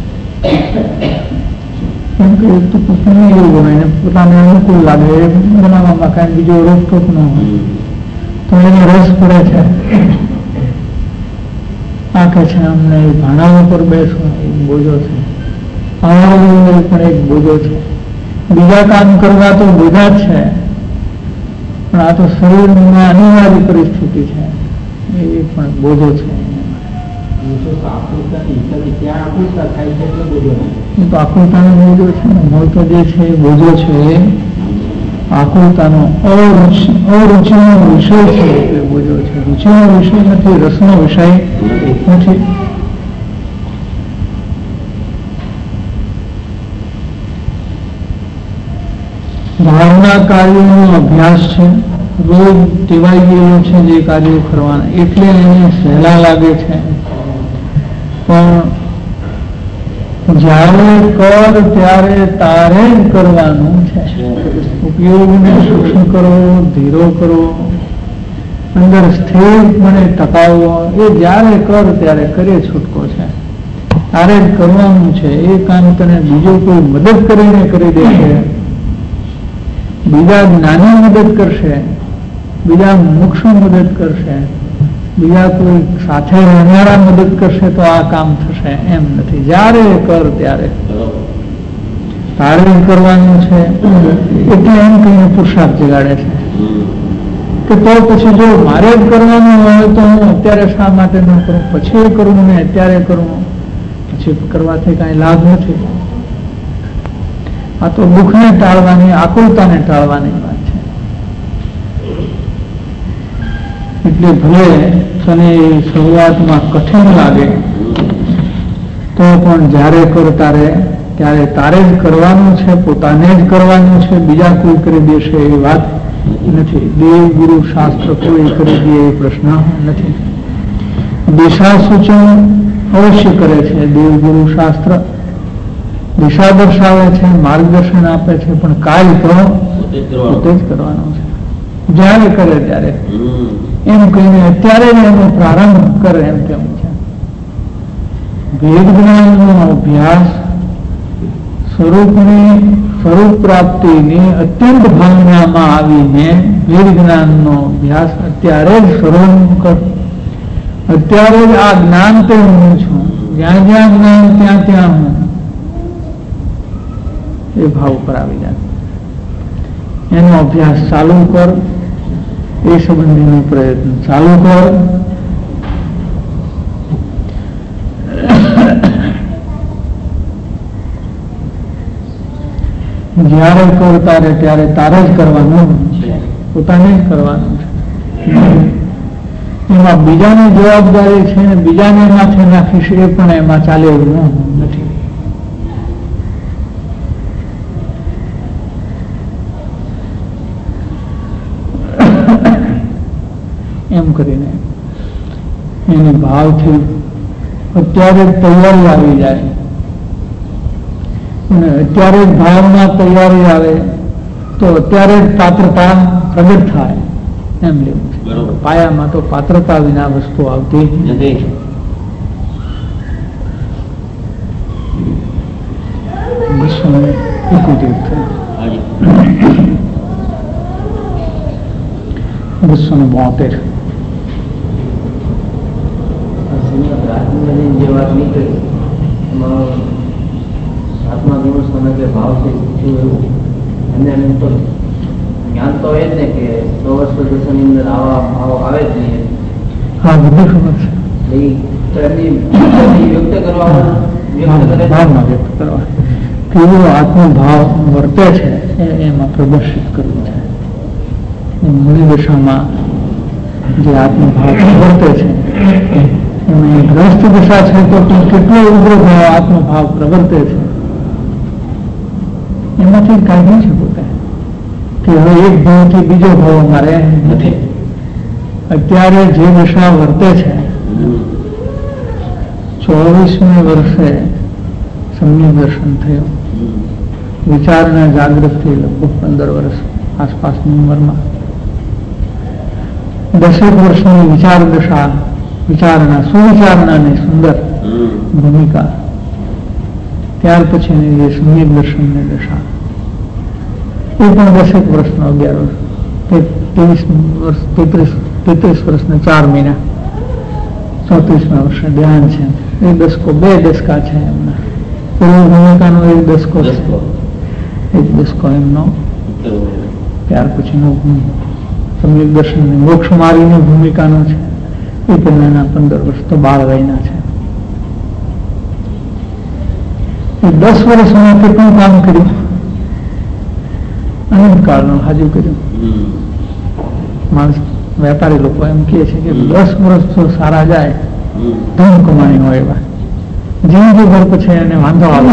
કેમ કે એક તો પોતાને એવું ગમે એને પોતાને અનુકૂળ લાગે, એ બનાવવામાં કાંઈ બીજો રોકટોક ન હોય તો એને રસ પડે છે. આ કે છે અમને ભાણા ઉપર બેસવું એક બોજો છે, પણ એક બોજો છે. બીજા કામ કરવા તો બધા જ છે પણ આ તો શરીરમાં અનિવાર્ય પરિસ્થિતિ છે, એ પણ બોજો છે. આકુલતાનો બોજો છે ને, મૂળ તો જે છે એ બોજો છે એ આકુલતાનો અરુચિ અરુચિનો વિષય છે એટલે બોજો છે. રુચિનો વિષય નથી, રસનો વિષય નથી. ભાવના કાર્યોનો અભ્યાસ છે, રોજ ટેવાઈ ગયેલો છે જે કાર્યો કરવાના, એટલે એને સહેલા લાગે છે. પણ જ્યારે કર ત્યારે તારે જ કરવાનું છે. ઉપયોગને સૂક્ષ્મ કરવો, ધીરો કરવો, અંદર સ્થિરપણે ટકાવવો, એ જ્યારે કર ત્યારે કરે છૂટકો છે, તારે જ કરવાનું છે. એ કામ તને બીજો કોઈ મદદ કરીને કરી દેશે, બીજા જ્ઞાની મદદ કરશે, બીજા મોક્ષ મદદ કરશે, બીજા કોઈ સાથે રહેનારા મદદ કરશે તો આ કામ થશે એમ નથી. જ્યારે કર ત્યારે તારે કરવાનું છે. એટલે એમ કહીને પુરુષાર્થ જગાડે છે કે તો પછી જો મારે જ કરવાનું હોય તો હું અત્યારે શા માટે ન કરું, પછી કરું ને અત્યારે કરું, પછી કરવાથી કાંઈ લાભ નથી. આ તો દુઃખને ટાળવાની, આકુલતાને ટાળવાની વાત છે. એટલે ભલે તને શરૂઆતમાં કઠિન લાગે તો પણ જ્યારે કરો તારે ત્યારે તારે જ કરવાનું છે, પોતાને જ કરવાનું છે, બીજા કોઈ કરી દેશે એવી વાત નથી. દેવ ગુરુ શાસ્ત્ર કોઈ કરી દે એ પ્રશ્ન નથી. દિશા સૂચન અવશ્ય કરે છે દેવ ગુરુ શાસ્ત્ર, દિશા દર્શાવે છે, માર્ગદર્શન આપે છે, પણ કાર્ય તો પોતે જ કરવાનું છે. જ્યારે કરે ત્યારે એમ કહીને અત્યારે જ એનો પ્રારંભ કરે એમ કેવું છે. વેદ જ્ઞાનનો અભ્યાસ સ્વરૂપની સ્વરૂપ પ્રાપ્તિની અત્યંત ભાવનામાં આવીને વેદ જ્ઞાનનો અભ્યાસ અત્યારે જ શરૂ કર. અત્યારે જ આ જ્ઞાન તે હું છું, જ્યાં જ્યાં જ્ઞાન ત્યાં ત્યાં હું, એ ભાવ પર આવી જાય. એનો અભ્યાસ ચાલુ કર, એ સંબંધીનો પ્રયત્ન ચાલુ કર. જ્યારે કર તારે ત્યારે તારે જ કરવાનું છે, પોતાને જ કરવાનું છે. એમાં બીજાની જવાબદારી છે ને બીજાને માથે નાખીશ એ પણ એમાં ચાલે એવું નથી. એમ કરીને એની ભાવથી અત્યારે જ તૈયારી આવી જાય અને અત્યારે જ ભાવમાં તૈયારી આવે તો અત્યારે જ પાત્રતા પ્રગટ થાય એમ લેવું છે. પાયામાં તો પાત્રતા વિના વસ્તુ આવતી નથી. બસો એકોતેર બસો ને બોતેર જે વાત નીકળી એમાં આત્મા ગુણ સમગ્ર ભાવથી પૂછ્યું એવું અને એમ તો જ્ઞાન તો એ જ ને કે સો વર્ષ દર્શનની અંદર આવા ભાવ આવે જ નહીં. હા, બધું ખબર છે. તો એમની વ્યક્ત કરવા ભાવમાં વ્યક્ત કરવા કેવો આત્મભાવ વર્તે છે એમાં પ્રદર્શિત કરવું છે. મૂળ દશામાં જે આત્મભાવ વર્તે છે એમાં ગ્રસ્ત દશા છે તો કેટલો ઉગ્ર ભાવ આત્મભાવ પ્રવર્તે છે એમાંથી કાઢી છે પોતે કે હવે એક ભાવથી બીજો ભાવ મારે નથી. અત્યારે જે દશા વર્તે છે ચોવીસમી વર્ષે સમ્યક દર્શન થયું, વિચારના જાગૃતથી લગભગ પંદર વર્ષ આસપાસની ઉંમરમાં દસેક વર્ષની વિચાર દશા, વિચારણા સુવિચારણાની સુંદર ભૂમિકા, ત્યાર પછીની જે સમ્યક દર્શનની દશા એ પણ દસેક વર્ષનો અગિયાર વર્ષ ત્રેવીસ વર્ષ તેત્રીસ તેત્રીસ વર્ષને ચાર મહિના ચોત્રીસમાં વર્ષે ધ્યાન છે. એ દસકો બે દસકા છે એમના. પૂર્વ ભૂમિકાનો એક દસકો એક દસકો એમનો, ત્યાર પછીનો સમ્યક દર્શન મોક્ષ માર્ગની ભૂમિકાનો છે એ પહેલાના પંદર વર્ષ તો બાળ વયના છે. એ દસ વર્ષમાં કેટલું કામ કર્યું, અનંત કાળનું હાજુ કર્યું. માણસ વેપારી લોકો એમ કહે છે કે દસ વર્ષ તો સારા જાય, ધન કમાણી હોય એવા, જિંદગી ભર પછી એને વાંધો આવે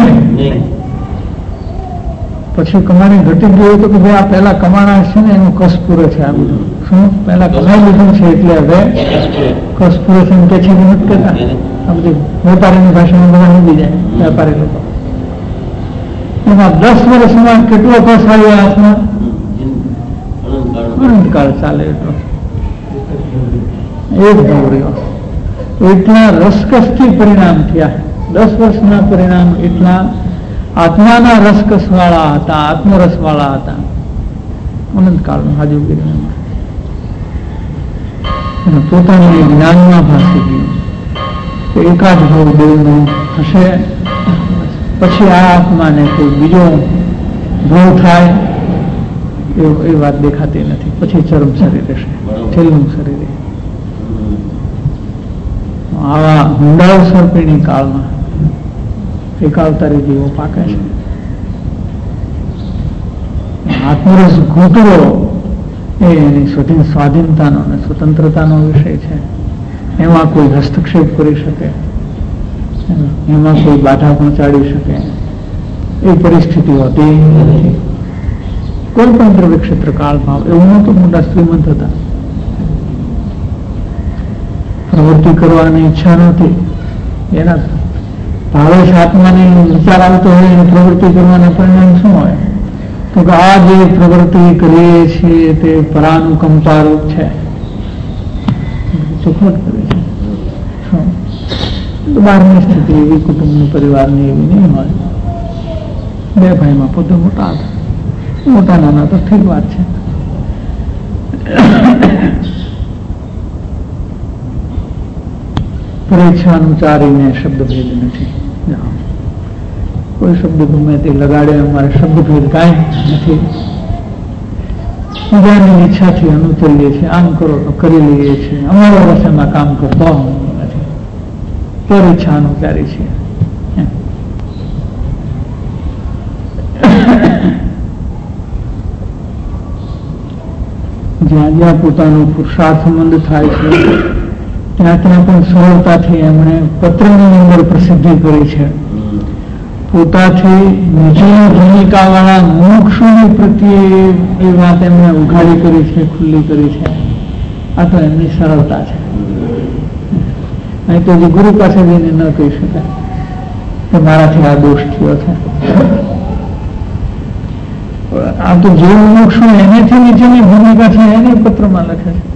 પછી કમાણી ઘટી ગઈ હોય તો કે ભાઈ આ પહેલા કમાણા છે ને એનું કસ પૂરે છે. આ બધું શું પહેલા કમાઈ લીધું છે એટલે હવે કસ પૂરે છે કે છે કે નથી કહેતા. આ બધી વેપારીની ભાષામાં બધા સમજી જાય વેપારી લોકો. એમાં દસ વર્ષમાં કેટલો કસ આવ્યો હાથમાં, અનંતકાળ ચાલે એટલો એ જ ભાવ રહ્યો. એટલા રસકસથી પરિણામ થયા. દસ વર્ષના પરિણામ એટલા આત્માના રસકસ વાળા હતા, આત્મરસ વાળા હતા. અનંતકાળનું હાજુ કર્યું અને પોતાની જ્ઞાનમાં ભાસી ગયું. એકાદ ભાવ દેવનો હશે, પછી આ આત્માને કોઈ બીજો ભાવ થાય એ વાત દેખાતી નથી. પછી ચરમ શરીર રહેશે, છેલ્લું શરીર. આવા હુંડાળ સર્પિણી કાળમાં એકાવતારી જીવો પાકે છે. આત્મરસ ઘૂંટવો એ એની સ્વાધીનતાનો અને સ્વતંત્રતાનો વિષય છે. એમાં કોઈ હસ્તક્ષેપ કરી શકે, એમાં કોઈ બાધા પહોંચાડી શકે એ પરિસ્થિતિ હોતી નથી. કોઈ પણ દ્રવ્ય ક્ષેત્ર કાળ ભાવ એવું નહોતું. મોટા શ્રીમંત હતા, પ્રવૃત્તિ કરવાની ઈચ્છા નહોતી. એના ભાવેશ આત્માને વિચાર આવતો હોય અને પ્રવૃત્તિ કરવાના પરિણામ શું હોય? તો કે આ જે પ્રવૃત્તિ કરીએ છીએ તે પરાનુકંપારૂપ છે, ચોખવટ કરે છે. તો બહારની સ્થિતિ એવી, કુટુંબની પરિવારની એવી નહીં હોય. બે ભાઈમાં પોતે મોટા હતા, મોટા નાના તો ઠીક વાત છે. પરીક્ષાનુચારીને શબ્દભેદ નથી. કોઈ શબ્દ ગમે તે લગાડે, અમારે શબ્દભેદ કાંઈ નથી. બીજાની ઈચ્છાથી અનુચરીએ છીએ, આમ કરો તો કરી લઈએ છીએ. અમારા રસેમાં કામ કરતો નથી, પરીક્ષા અનુચારી છીએ. જ્યાં જ્યાં પોતાનો પુરુષાર્થ મંદ થાય છે ત્યાં ત્યાં પણ સરળતાથી એમણે પત્રની અંદર પ્રસિદ્ધિ કરી છે. પોતાથી નીચેની ભૂમિકા વાળા મોક્ષોની પ્રત્યે એ વાત એમણે ઉઘાડી કરી છે, ખુલ્લી કરી છે. આ તો એમની સરળતા છે. અહીં તો જે ગુરુ પાસે જઈને ન કહી શકાય કે મારાથી આ દોષ થયો છે. આ તો જે મોક્ષો એનેથી નીચેની ભૂમિકા છે એને પત્રમાં લખે છે.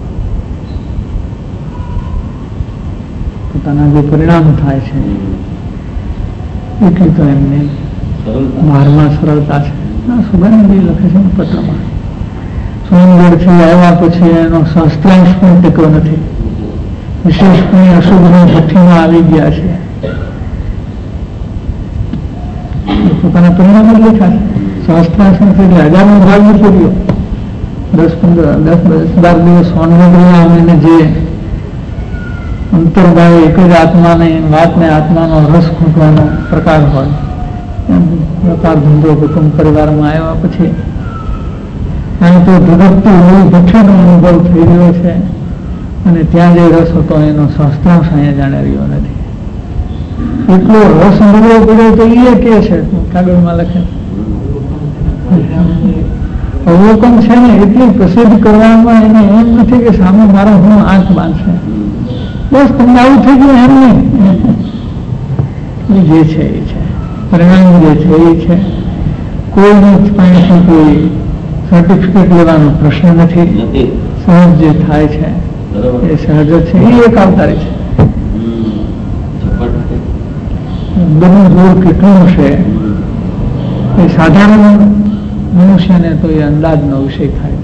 પોતાના જે પરિણામ થાય છે એટલી તો એમને મારમાં સરળતા છે. સુગંધી લખે છે પત્રમાં. સુગંધથી આવ્યા પછી એનો શાસ્ત્રાંશ પણ ટેકો નથી. વિશેષપણે અશુભની ભઠ્ઠીમાં આવી ગયા છે. પોતાના પરિણામ જ લખ્યા છે. શાસ્ત્રાંશ નથી એટલે હજારનો ભાગ નથી રહ્યો. દસ પંદર દસ દસ બાર દિવસ ઓનવેગમાં અમને જે અંતર્ભાવે એક જ આત્માને વાતને આત્માનો રસ ખૂંટવાનો પ્રકાર હોય એમ પ્રકાર ધંધો કુટુંબ પરિવારમાં આવ્યા પછી અહીં તો ધગકતું હોય ભઠ્ઠીનો અનુભવ થઈ રહ્યો છે અને ત્યાં જે રસ હતો એનો શાસ્ત્રાંશ અહીંયા જાણે રહ્યો નથી. એટલો રસ અનુભવ કર્યો તો એ કે છે કાગળમાં લખે. અવલોકન છે ને એટલી પ્રસિદ્ધ કરવામાં એને એમ નથી કે સામે મારો હું આંખ બાંધશે, બસ તમને આવું થઈ ગયું એમ નહીં. જે છે એ છે, પરિણામ જે છે એ છે. કોઈની પાસેથી કોઈ સર્ટિફિકેટ લેવાનો પ્રશ્ન નથી. સહજ જે થાય છે એ સહજ જ છે. એ એક અવતારી છે. બધું દૂર કેટલું હશે એ સાધારણ મનુષ્યને તો એ અંદાજનો વિષય થાય.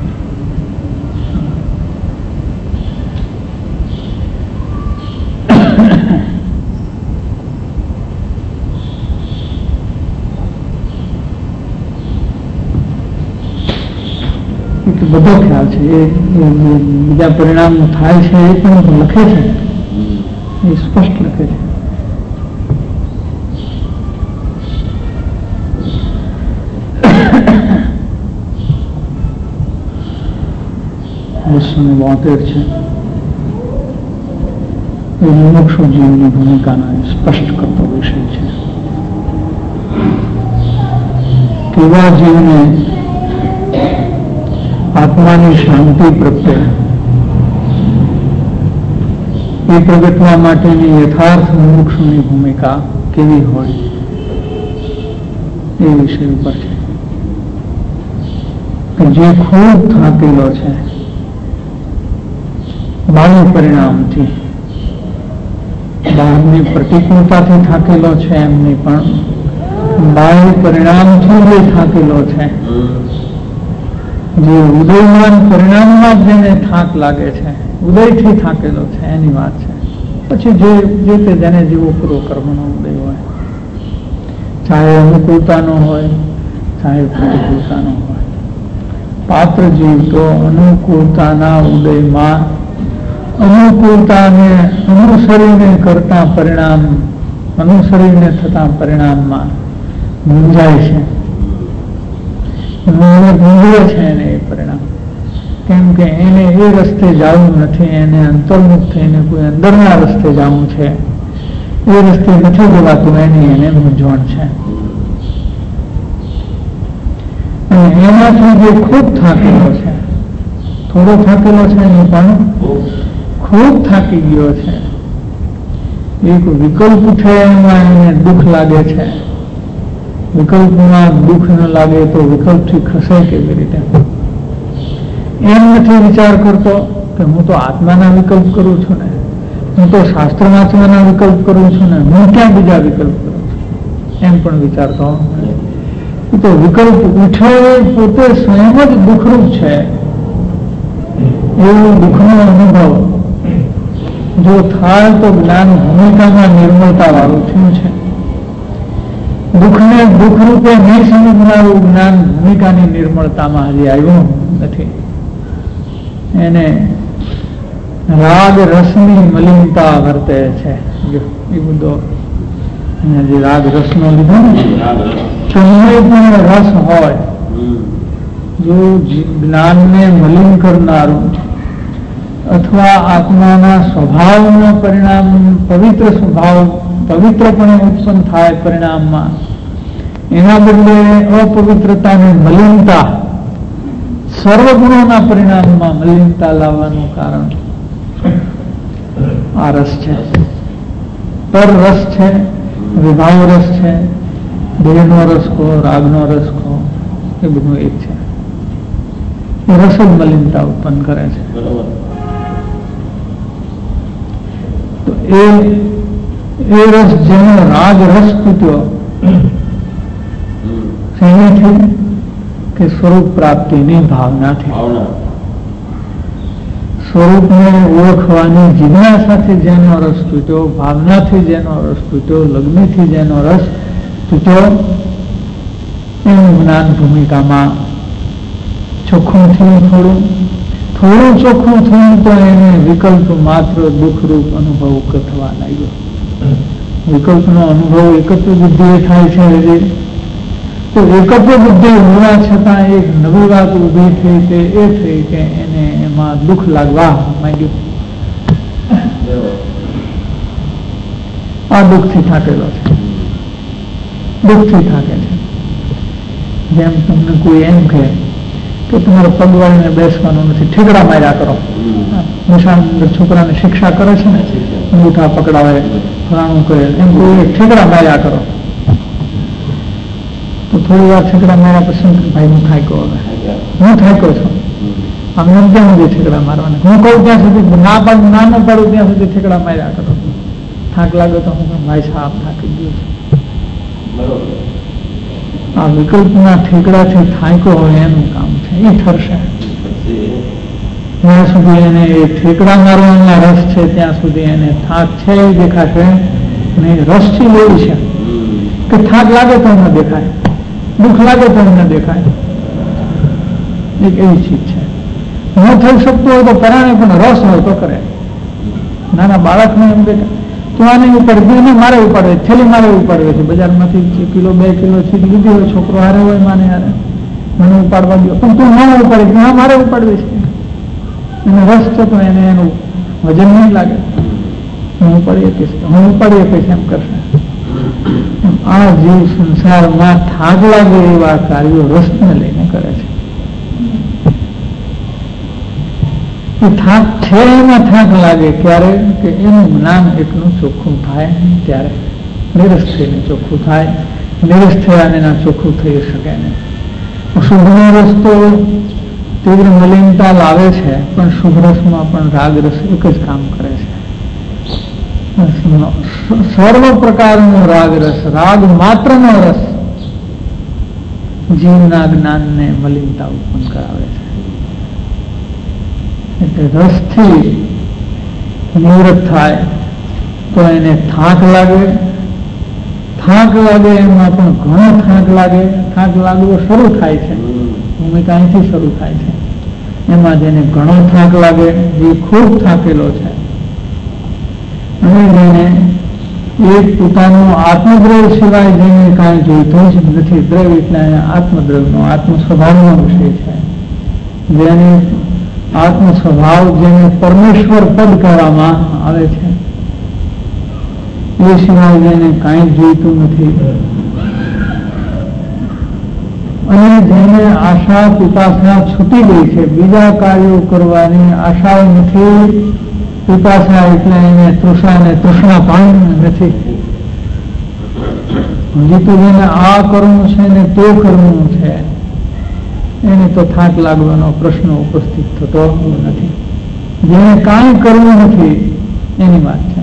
બધો ખ્યાલ છે. એ બીજા પરિણામ થાય છે એ પણ લખે છે, એ સ્પષ્ટ લખે છે. બસો ને બોતેર છે એ મુમુક્ષુ જીવની ભૂમિકાનો સ્પષ્ટ કરતો વિષય છે. કેવા જીવને આત્માની શાંતિ પ્રત્યે એ પ્રગટવા માટેની યથાર્થ મુમુક્ષુની ભૂમિકા કેવી હોય એ વિષય ઉપર છે. કે જે ખૂબ થાકેલો છે બાહ્ય પરિણામથી, બહારની પ્રતિકૂળતાથી થાકેલો છે એમ નહીં પણ બાહ્ય પરિણામથી જે થાકેલો છે, જે ઉદયમાન પરિણામમાં જ જેને થાક લાગે છે, ઉદયથી થાકેલો છે એની વાત છે. પછી જે જે તે જેને જેવો પૂરો કર્મનો ઉદય હોય, ચાહે અનુકૂળતાનો હોય ચાહે પ્રતિકૂળતાનો હોય, પાત્ર જીવ તો અનુકૂળતાના ઉદયમાં અનુકૂળતાને અનુસરીને કરતા પરિણામ અનુસરીને થતા પરિણામમાં મૂંઝાય છે, મૂંઝવે છે એને એ પરિણામ. કેમ કે એને એ રસ્તે જવું નથી, એને અંતર્મુખ થઈને કોઈ અંદરના રસ્તે જવું છે, એ રસ્તે નથી જવાતું, એની એને મૂંઝવણ છે. અને એનાથી જે ખૂબ થાકેલો છે, થોડો થાકેલો છે એની પણ ખૂબ થાકી ગયો છે, એક વિકલ્પ છે એમાં એને દુઃખ લાગે છે. વિકલ્પમાં દુઃખ ન લાગે તો વિકલ્પથી ખસે કેવી રીતે? એમ નથી વિચાર કરતો કે હું તો આત્માના વિકલ્પ કરું છું ને, હું તો શાસ્ત્ર વાંચવાના વિકલ્પ કરું છું ને, હું ક્યાં બીજા વિકલ્પ કરું છું, એમ પણ વિચારતો તો વિકલ્પ ઉઠે પોતે સ્વયં જ દુઃખરૂપ છે. એવું દુઃખનો અનુભવ જો થાય તો જ્ઞાન ભૂમિકામાં નિર્મળતા વાળું થયું છે. દુઃખને દુઃખ રૂપે નહીં સમજનારું જ્ઞાન ભૂમિકાની નિર્મળતામાં હજી આવ્યું નથી. એને રાગ રસની મલિનતા વર્તે છે. એ બધો જે રાગ રસનો લીધો ને, તમને પણ રસ હોય, જો જ્ઞાનને મલિન કરનારું અથવા આત્માના સ્વભાવનો પરિણામ પવિત્ર સ્વભાવ પવિત્રપણે ઉત્પન્ન થાય પરિણામમાં, એના બદલે અપવિત્રતાને મલિનતા સર્વગુણોના પરિણામમાં મલિનતા લાવવાનું કારણ આ રસ છે. પર રસ છે, વિભાવ રસ છે, દેહનો રસ કહો, રાગનો રસ કહો, એ બધું એક છે. એ રસ જ મલિનતા ઉત્પન્ન કરે છે. તો એ એ રસ જેનો રાગ રસ તૂટ્યો શેનાથી? કે સ્વરૂપ પ્રાપ્તિની ભાવનાથી. સ્વરૂપને ઓળખવાની જિજ્ઞાસાથી જેનો રસ તૂટ્યો, ભાવનાથી જેનો રસ તૂટ્યો, લગ્નથી જેનો રસ તૂટ્યો, એનું જ્ઞાન ભૂમિકામાં ચોખ્ખું થયું. થોડું થોડું ચોખ્ખું થયું તો એને વિકલ્પ માત્ર દુઃખરૂપ અનુભવ થવા લાગ્યો. વિકલ્પનો અનુભવ એકત્વ બુદ્ધિ થાય છે હજી તો એકત્વ બુદ્ધિ હોવા છતાં એક નવી વાત ઉભી થઈ તે એ થઈ કે એને એમાં દુઃખ લાગવા માંડ્યું. આ દુઃખથી થાકેલો છે, દુઃખથી થાકે છે. જેમ તમને કોઈ એમ કહે કે તમારે પગ વાળીને બેસવાનું નથી, ઠેકડા માર્યા કરો. નિશાન છોકરાને શિક્ષા કરે છે ને, અંગૂઠા પકડાવે, ફલાણું કરે, એમ કોઈ ઠેકડા માર્યા કરો. તો થોડી વાર ઠેકડા માર્યા પછી ભાઈ હું થાક્યો, હવે હું થાક્યો છું, આમ એમ ક્યાં સુધી ઠેકડા મારવાના? હું કહું ત્યાં સુધી ના પાડું, ના ન પાડું ત્યાં સુધી ઠેકડા માર્યા કરો. થાક લાગે તો હું ભાઈ સાહેબ થાકી ગયું છું. આ વિકલ્પના ઠેકડાથી થાક્યો હોય એનું કામ છે, એ ઠરશે. ત્યાં સુધી એને એ ઠેકડા મારવાના રસ છે, ત્યાં સુધી એને થાક છે એ દેખાશે નહીં. રસથી લેવું છે કે થાક લાગે તો ન દેખાય, દુઃખ લાગે તો ન દેખાય. એક એવી ચીજ છે. ન થઈ શકતું હોય તો પરાણે પણ રસ હોય તો કરે. નાના બાળકને એમ કે તો આને ઉપાડે, એને મારે ઉપાડવે, થેલી મારે ઉપાડવે છે, બજારમાંથી કિલો બે કિલો ચીજ લીધી હોય, છોકરો હારે હોય, માને હારે મને ઉપાડવા દો, પણ તું ના ઉપાડી, હા મારે ઉપાડવી છે. એને રસ છે તો એને એનું વજન નહીં લાગે. હું ઉપાડી આપીશ, હું ઉપાડી આપીશ એમ કરશે. આ જીવ સંસારમાં થાક લાગે એવા કાર્યો રસને લઈને કરે છે. થાક છે એમાં થાક લાગે ક્યારે? કે એનું જ્ઞાન એટલું ચોખ્ખું થાય ત્યારે. નિરસ થઈને ચોખ્ખું થાય, નિરસ થયા એના ચોખ્ખું થઈ શકે નહીં. શુભનો રસ્તો તીવ્ર મલિનતા લાવે છે, પણ શુભ રસમાં પણ રાગ રસ એક જ કામ કરે છે. સર્વ પ્રકારનો રાગ રસ, રાગ માત્રનો રસ જીવના જ્ઞાનને મલિનતા ઉત્પન્ન કરાવે છે. એટલે રસથી નિવૃત્ત થાય તો એને થાક લાગે. થાક લાગે એમાં પણ ઘણો થાક લાગે. થાક લાગવો શરૂ થાય છે. હું ભૂમિકા અહીંથી શરૂ થાય છે. એમાં જેને ઘણો થાક લાગે, જે ખૂબ થાકેલો છે, અને જેને એક પોતાનું આત્મદ્રવ સિવાય જેને કાંઈ જોઈતું જ નથી. દ્રવ એટલે આત્મદ્રવનો, આત્મ સ્વભાવનો વિષય છે. જેને આત્મ સ્વભાવ, જેને પરમેશ્વર પદ કહેવામાં આવે છે, એ સિવાય જેને કાંઈ જોઈતું નથી, અને જેને આશા પિપાસા છૂટી ગઈ છે, બીજા કાર્યો કરવાની આશા નથી. પિપાસા એટલે એને તૃષા ને તૃષ્ણા પણ નથી. હજી તો જેને આ કરવું છે ને તે કરવું છે, એને તો થાક લાગવાનો પ્રશ્ન ઉપસ્થિત થતો નથી. જેને કાંઈ કરવું નથી એની વાત છે.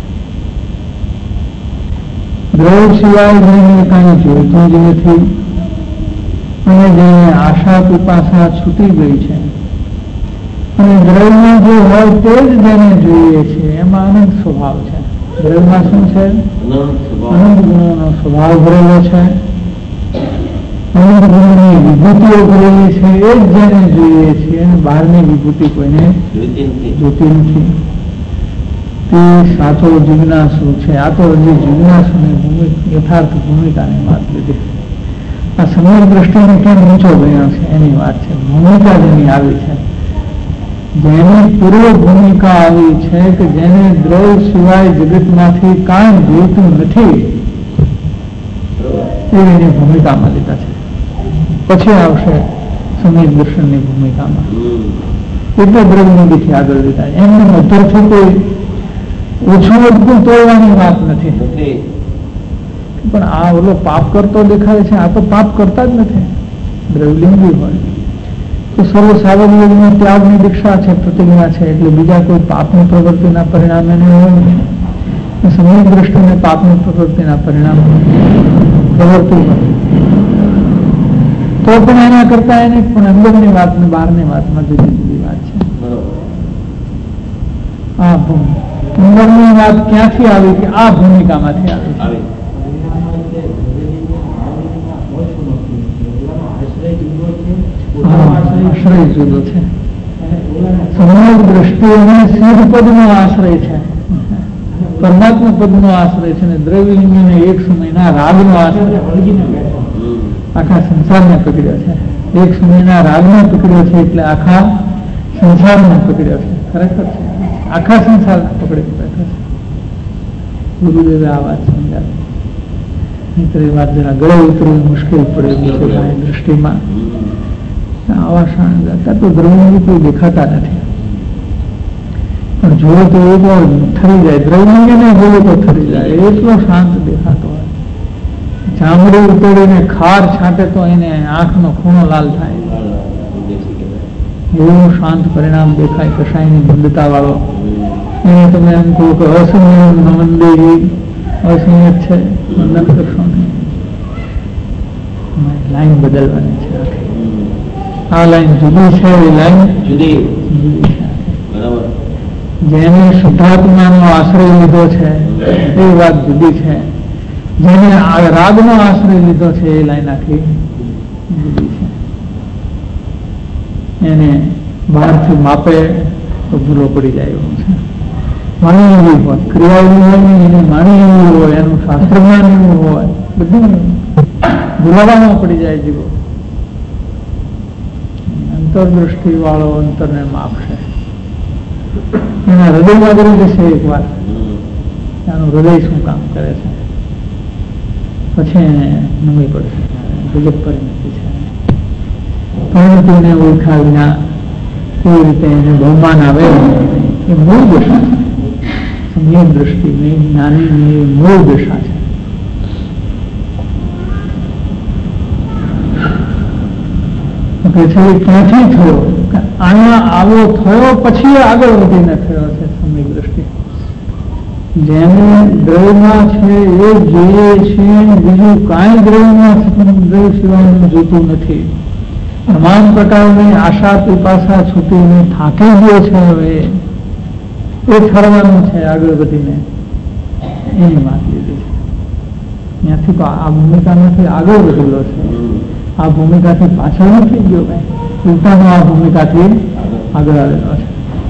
દ્રવ સિવાય જેને કાંઈ જોઈતું જ નથી, અને જેને આશા પિપાસા છૂટી ગઈ છે, અને દ્રવ્યમાં જે હોય તે જ જેને જોઈએ છે, એમાં અનંત સ્વભાવ છે. દ્રવ્યમાં શું છે? અનંત ગુણોનો સ્વભાવ ભરેલો છે. અનંત ગુણોની વિભૂતિઓ ભરેલી છે, એ જ જેને જોઈએ છે, અને બહારની વિભૂતિ કોઈને જોતી નથી. તે સાચો જિજ્ઞાસુ છે. આ તો હજી જિજ્ઞાસુની યથાર્થ ભૂમિકાની વાત લીધી. આ સમય દ્રષ્ટિને કેમ ઊંચો ગયો છે એની વાત છે. ભૂમિકા જેની આવી છે, જેની પૂર્વ ભૂમિકા આવી છે કે જેને દ્રવ સિવાય જગતમાંથી કાંઈ જોઈતું નથી, એની ભૂમિકામાં લીધા છે. પછી આવશે સમય દર્શનની ભૂમિકામાં, એટલે દ્રવ્યનિધિથી આગળ લીધા. એમને મધ્યથી કોઈ ઓછું વધતું તોડવાની વાત નથી. પણ આ ઓલો પાપ કરતો દેખાય છે, આ તો પાપ કરતા જ નથી. દ્રવ્યલિંગી હોય તો સર્વ સાવધ યોગની ત્યાગની દીક્ષા છે, પ્રતિજ્ઞા છે, એટલે બીજા કોઈ પાપની પ્રવૃત્તિના પરિણામે નહીં હોય. સમય દ્રષ્ટિને પાપની પ્રવૃત્તિના પરિણામ પ્રવૃત્તિ હોય તો પણ એના કરતા એને પણ અંદરની વાત ને બહારની વાતમાં જુદી જુદી વાત છે. આ અંદરની વાત ક્યાંથી આવી કે આ ભૂમિકામાંથી આવી. આશ્રય જુદો છે. સમય દ્રષ્ટિ અને સિદ્ધ પદનો આશ્રય છે, પરમાત્મા પદનો આશ્રય છે, અને દ્રવ્યલિંગીને એક સમયના રાગનો આશ્રય આખા સંસારને પકડ્યો છે. એક સમયના રાગને પકડ્યો છે એટલે આખા સંસારને પકડ્યો છે. ખરેખર છે, આખા સંસારને પકડી બેઠો છે. ગુરુદેવે આ વાત સમજાવી. મિત્ર એ વાત જરા ગળે ઉતરવું મુશ્કેલ પડે દ્રષ્ટિમાં. આવા શાણ ગાતા તો દ્રવ્ય કોઈ દેખાતા નથી, પણ જોડે તો એ તો ઠરી જાય. દ્રવ્યને જોડે તો ઠરી જાય, એટલો શાંત દેખાતો હોય. ચામડી ઉતરીને ખાર છાંટે તો એને આંખનો ખૂણો લાલ થાય, એવું શાંત પરિણામ દેખાય. કશાયની બંધતા વાળો એને તમે એમ કહો કે અસંયમ નમંદેવી, અસંયત છે, વંદન કરશો નહીં. લાઈન બદલવાની છે. આ લાઈન જુદી છે, એ લાઈન જુદી બરાબર. જેને શુદ્ધાત્માનો આશ્રય લીધો છે એ વાત જુદી છે, જેને રાગનો આશ્રય લીધો છે એ લાઈન આખી જુદી છે. એને બહારથી માપે તો ભૂલો પડી જાય એવું છે. માણી એવી હોય, ક્રિયા એવી હોય ને એને માણી એવું હોય, એનું શાસ્ત્રજ્ઞાન એવું હોય, બધું ભૂલાવામાં પડી જાય જીવો. અંતરદ્રષ્ટિ વાળો અંતરને માપશે. એના હૃદયમાં કરી જશે એક વાર, એનું હૃદય શું કામ કરે છે, પછી એને નમી પડશે. જગત પરિણતિ છે. પરિણતિને ઓળખ્યા વિના કોઈ રીતે એને બહુમાન આવે એ મૂળ દશા છે. સમય દ્રષ્ટિની જ્ઞાનીની મૂળ દશા છે. ક્યાંથી થયો? આના આવો થયો પછી આગળ વધીને થયો છે સમય દ્રષ્ટિ. જેને દ્રવ્યમાં છે એ જોઈએ છે, બીજું કાંઈ દ્રવ્યમાં દ્રવ્ય સિવાયનું જોતું નથી. તમામ પ્રકારની આશા પિપાસા છૂટીને થાકી ગયો છે. હવે એ ઠરવાનું છે આગળ વધીને, એની વાત લીધી છે. ત્યાંથી તો આ ભૂમિકામાંથી આગળ વધેલો છે. આ ભૂમિકાથી પાછળ નથી ગયો ભાઈ, ઉલટાનો આ ભૂમિકાથી આગળ આવેલો છે.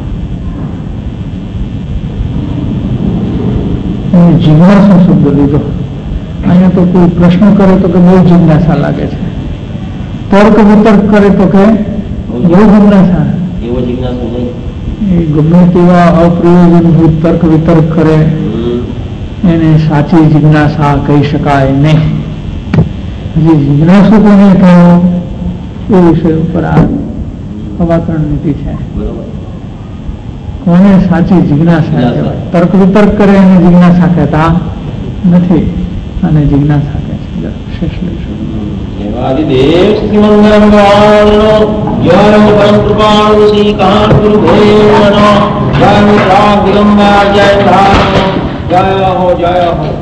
જિજ્ઞાસુ શબ્દ લીધો. અહીંયા તો કોઈ પ્રશ્ન કરે તો કે બહુ જિજ્ઞાસા લાગે છે, તર્ક વિતર્ક કરે તો કે બહુ જિજ્ઞાસા. એવો જિજ્ઞાસુ નહીં. એ ગમે તેવા અપ્રયોજનભૂત તર્ક વિતર્ક કરે એને સાચી જિજ્ઞાસા કહી શકાય નહીં. હજી જિજ્ઞાસુ કોને કહેવું એ વિષય ઉપર આ અવાતરણ નીતિ છે. કોને સાચી જિજ્ઞાસા કહેવાય? તર્ક વિતર્ક કરે એને જિજ્ઞાસા કહેતા નથી, અને જિજ્ઞાસા કહે છે. શેષ લઈશું. દેવાદિદેવ શ્રીમંગલ ભગવાનનો જય પરમ કૃપાળુ શ્રી કાનપુર ભૈરવનો જય રામ વિલંબા જય રામ જય હો જય હો.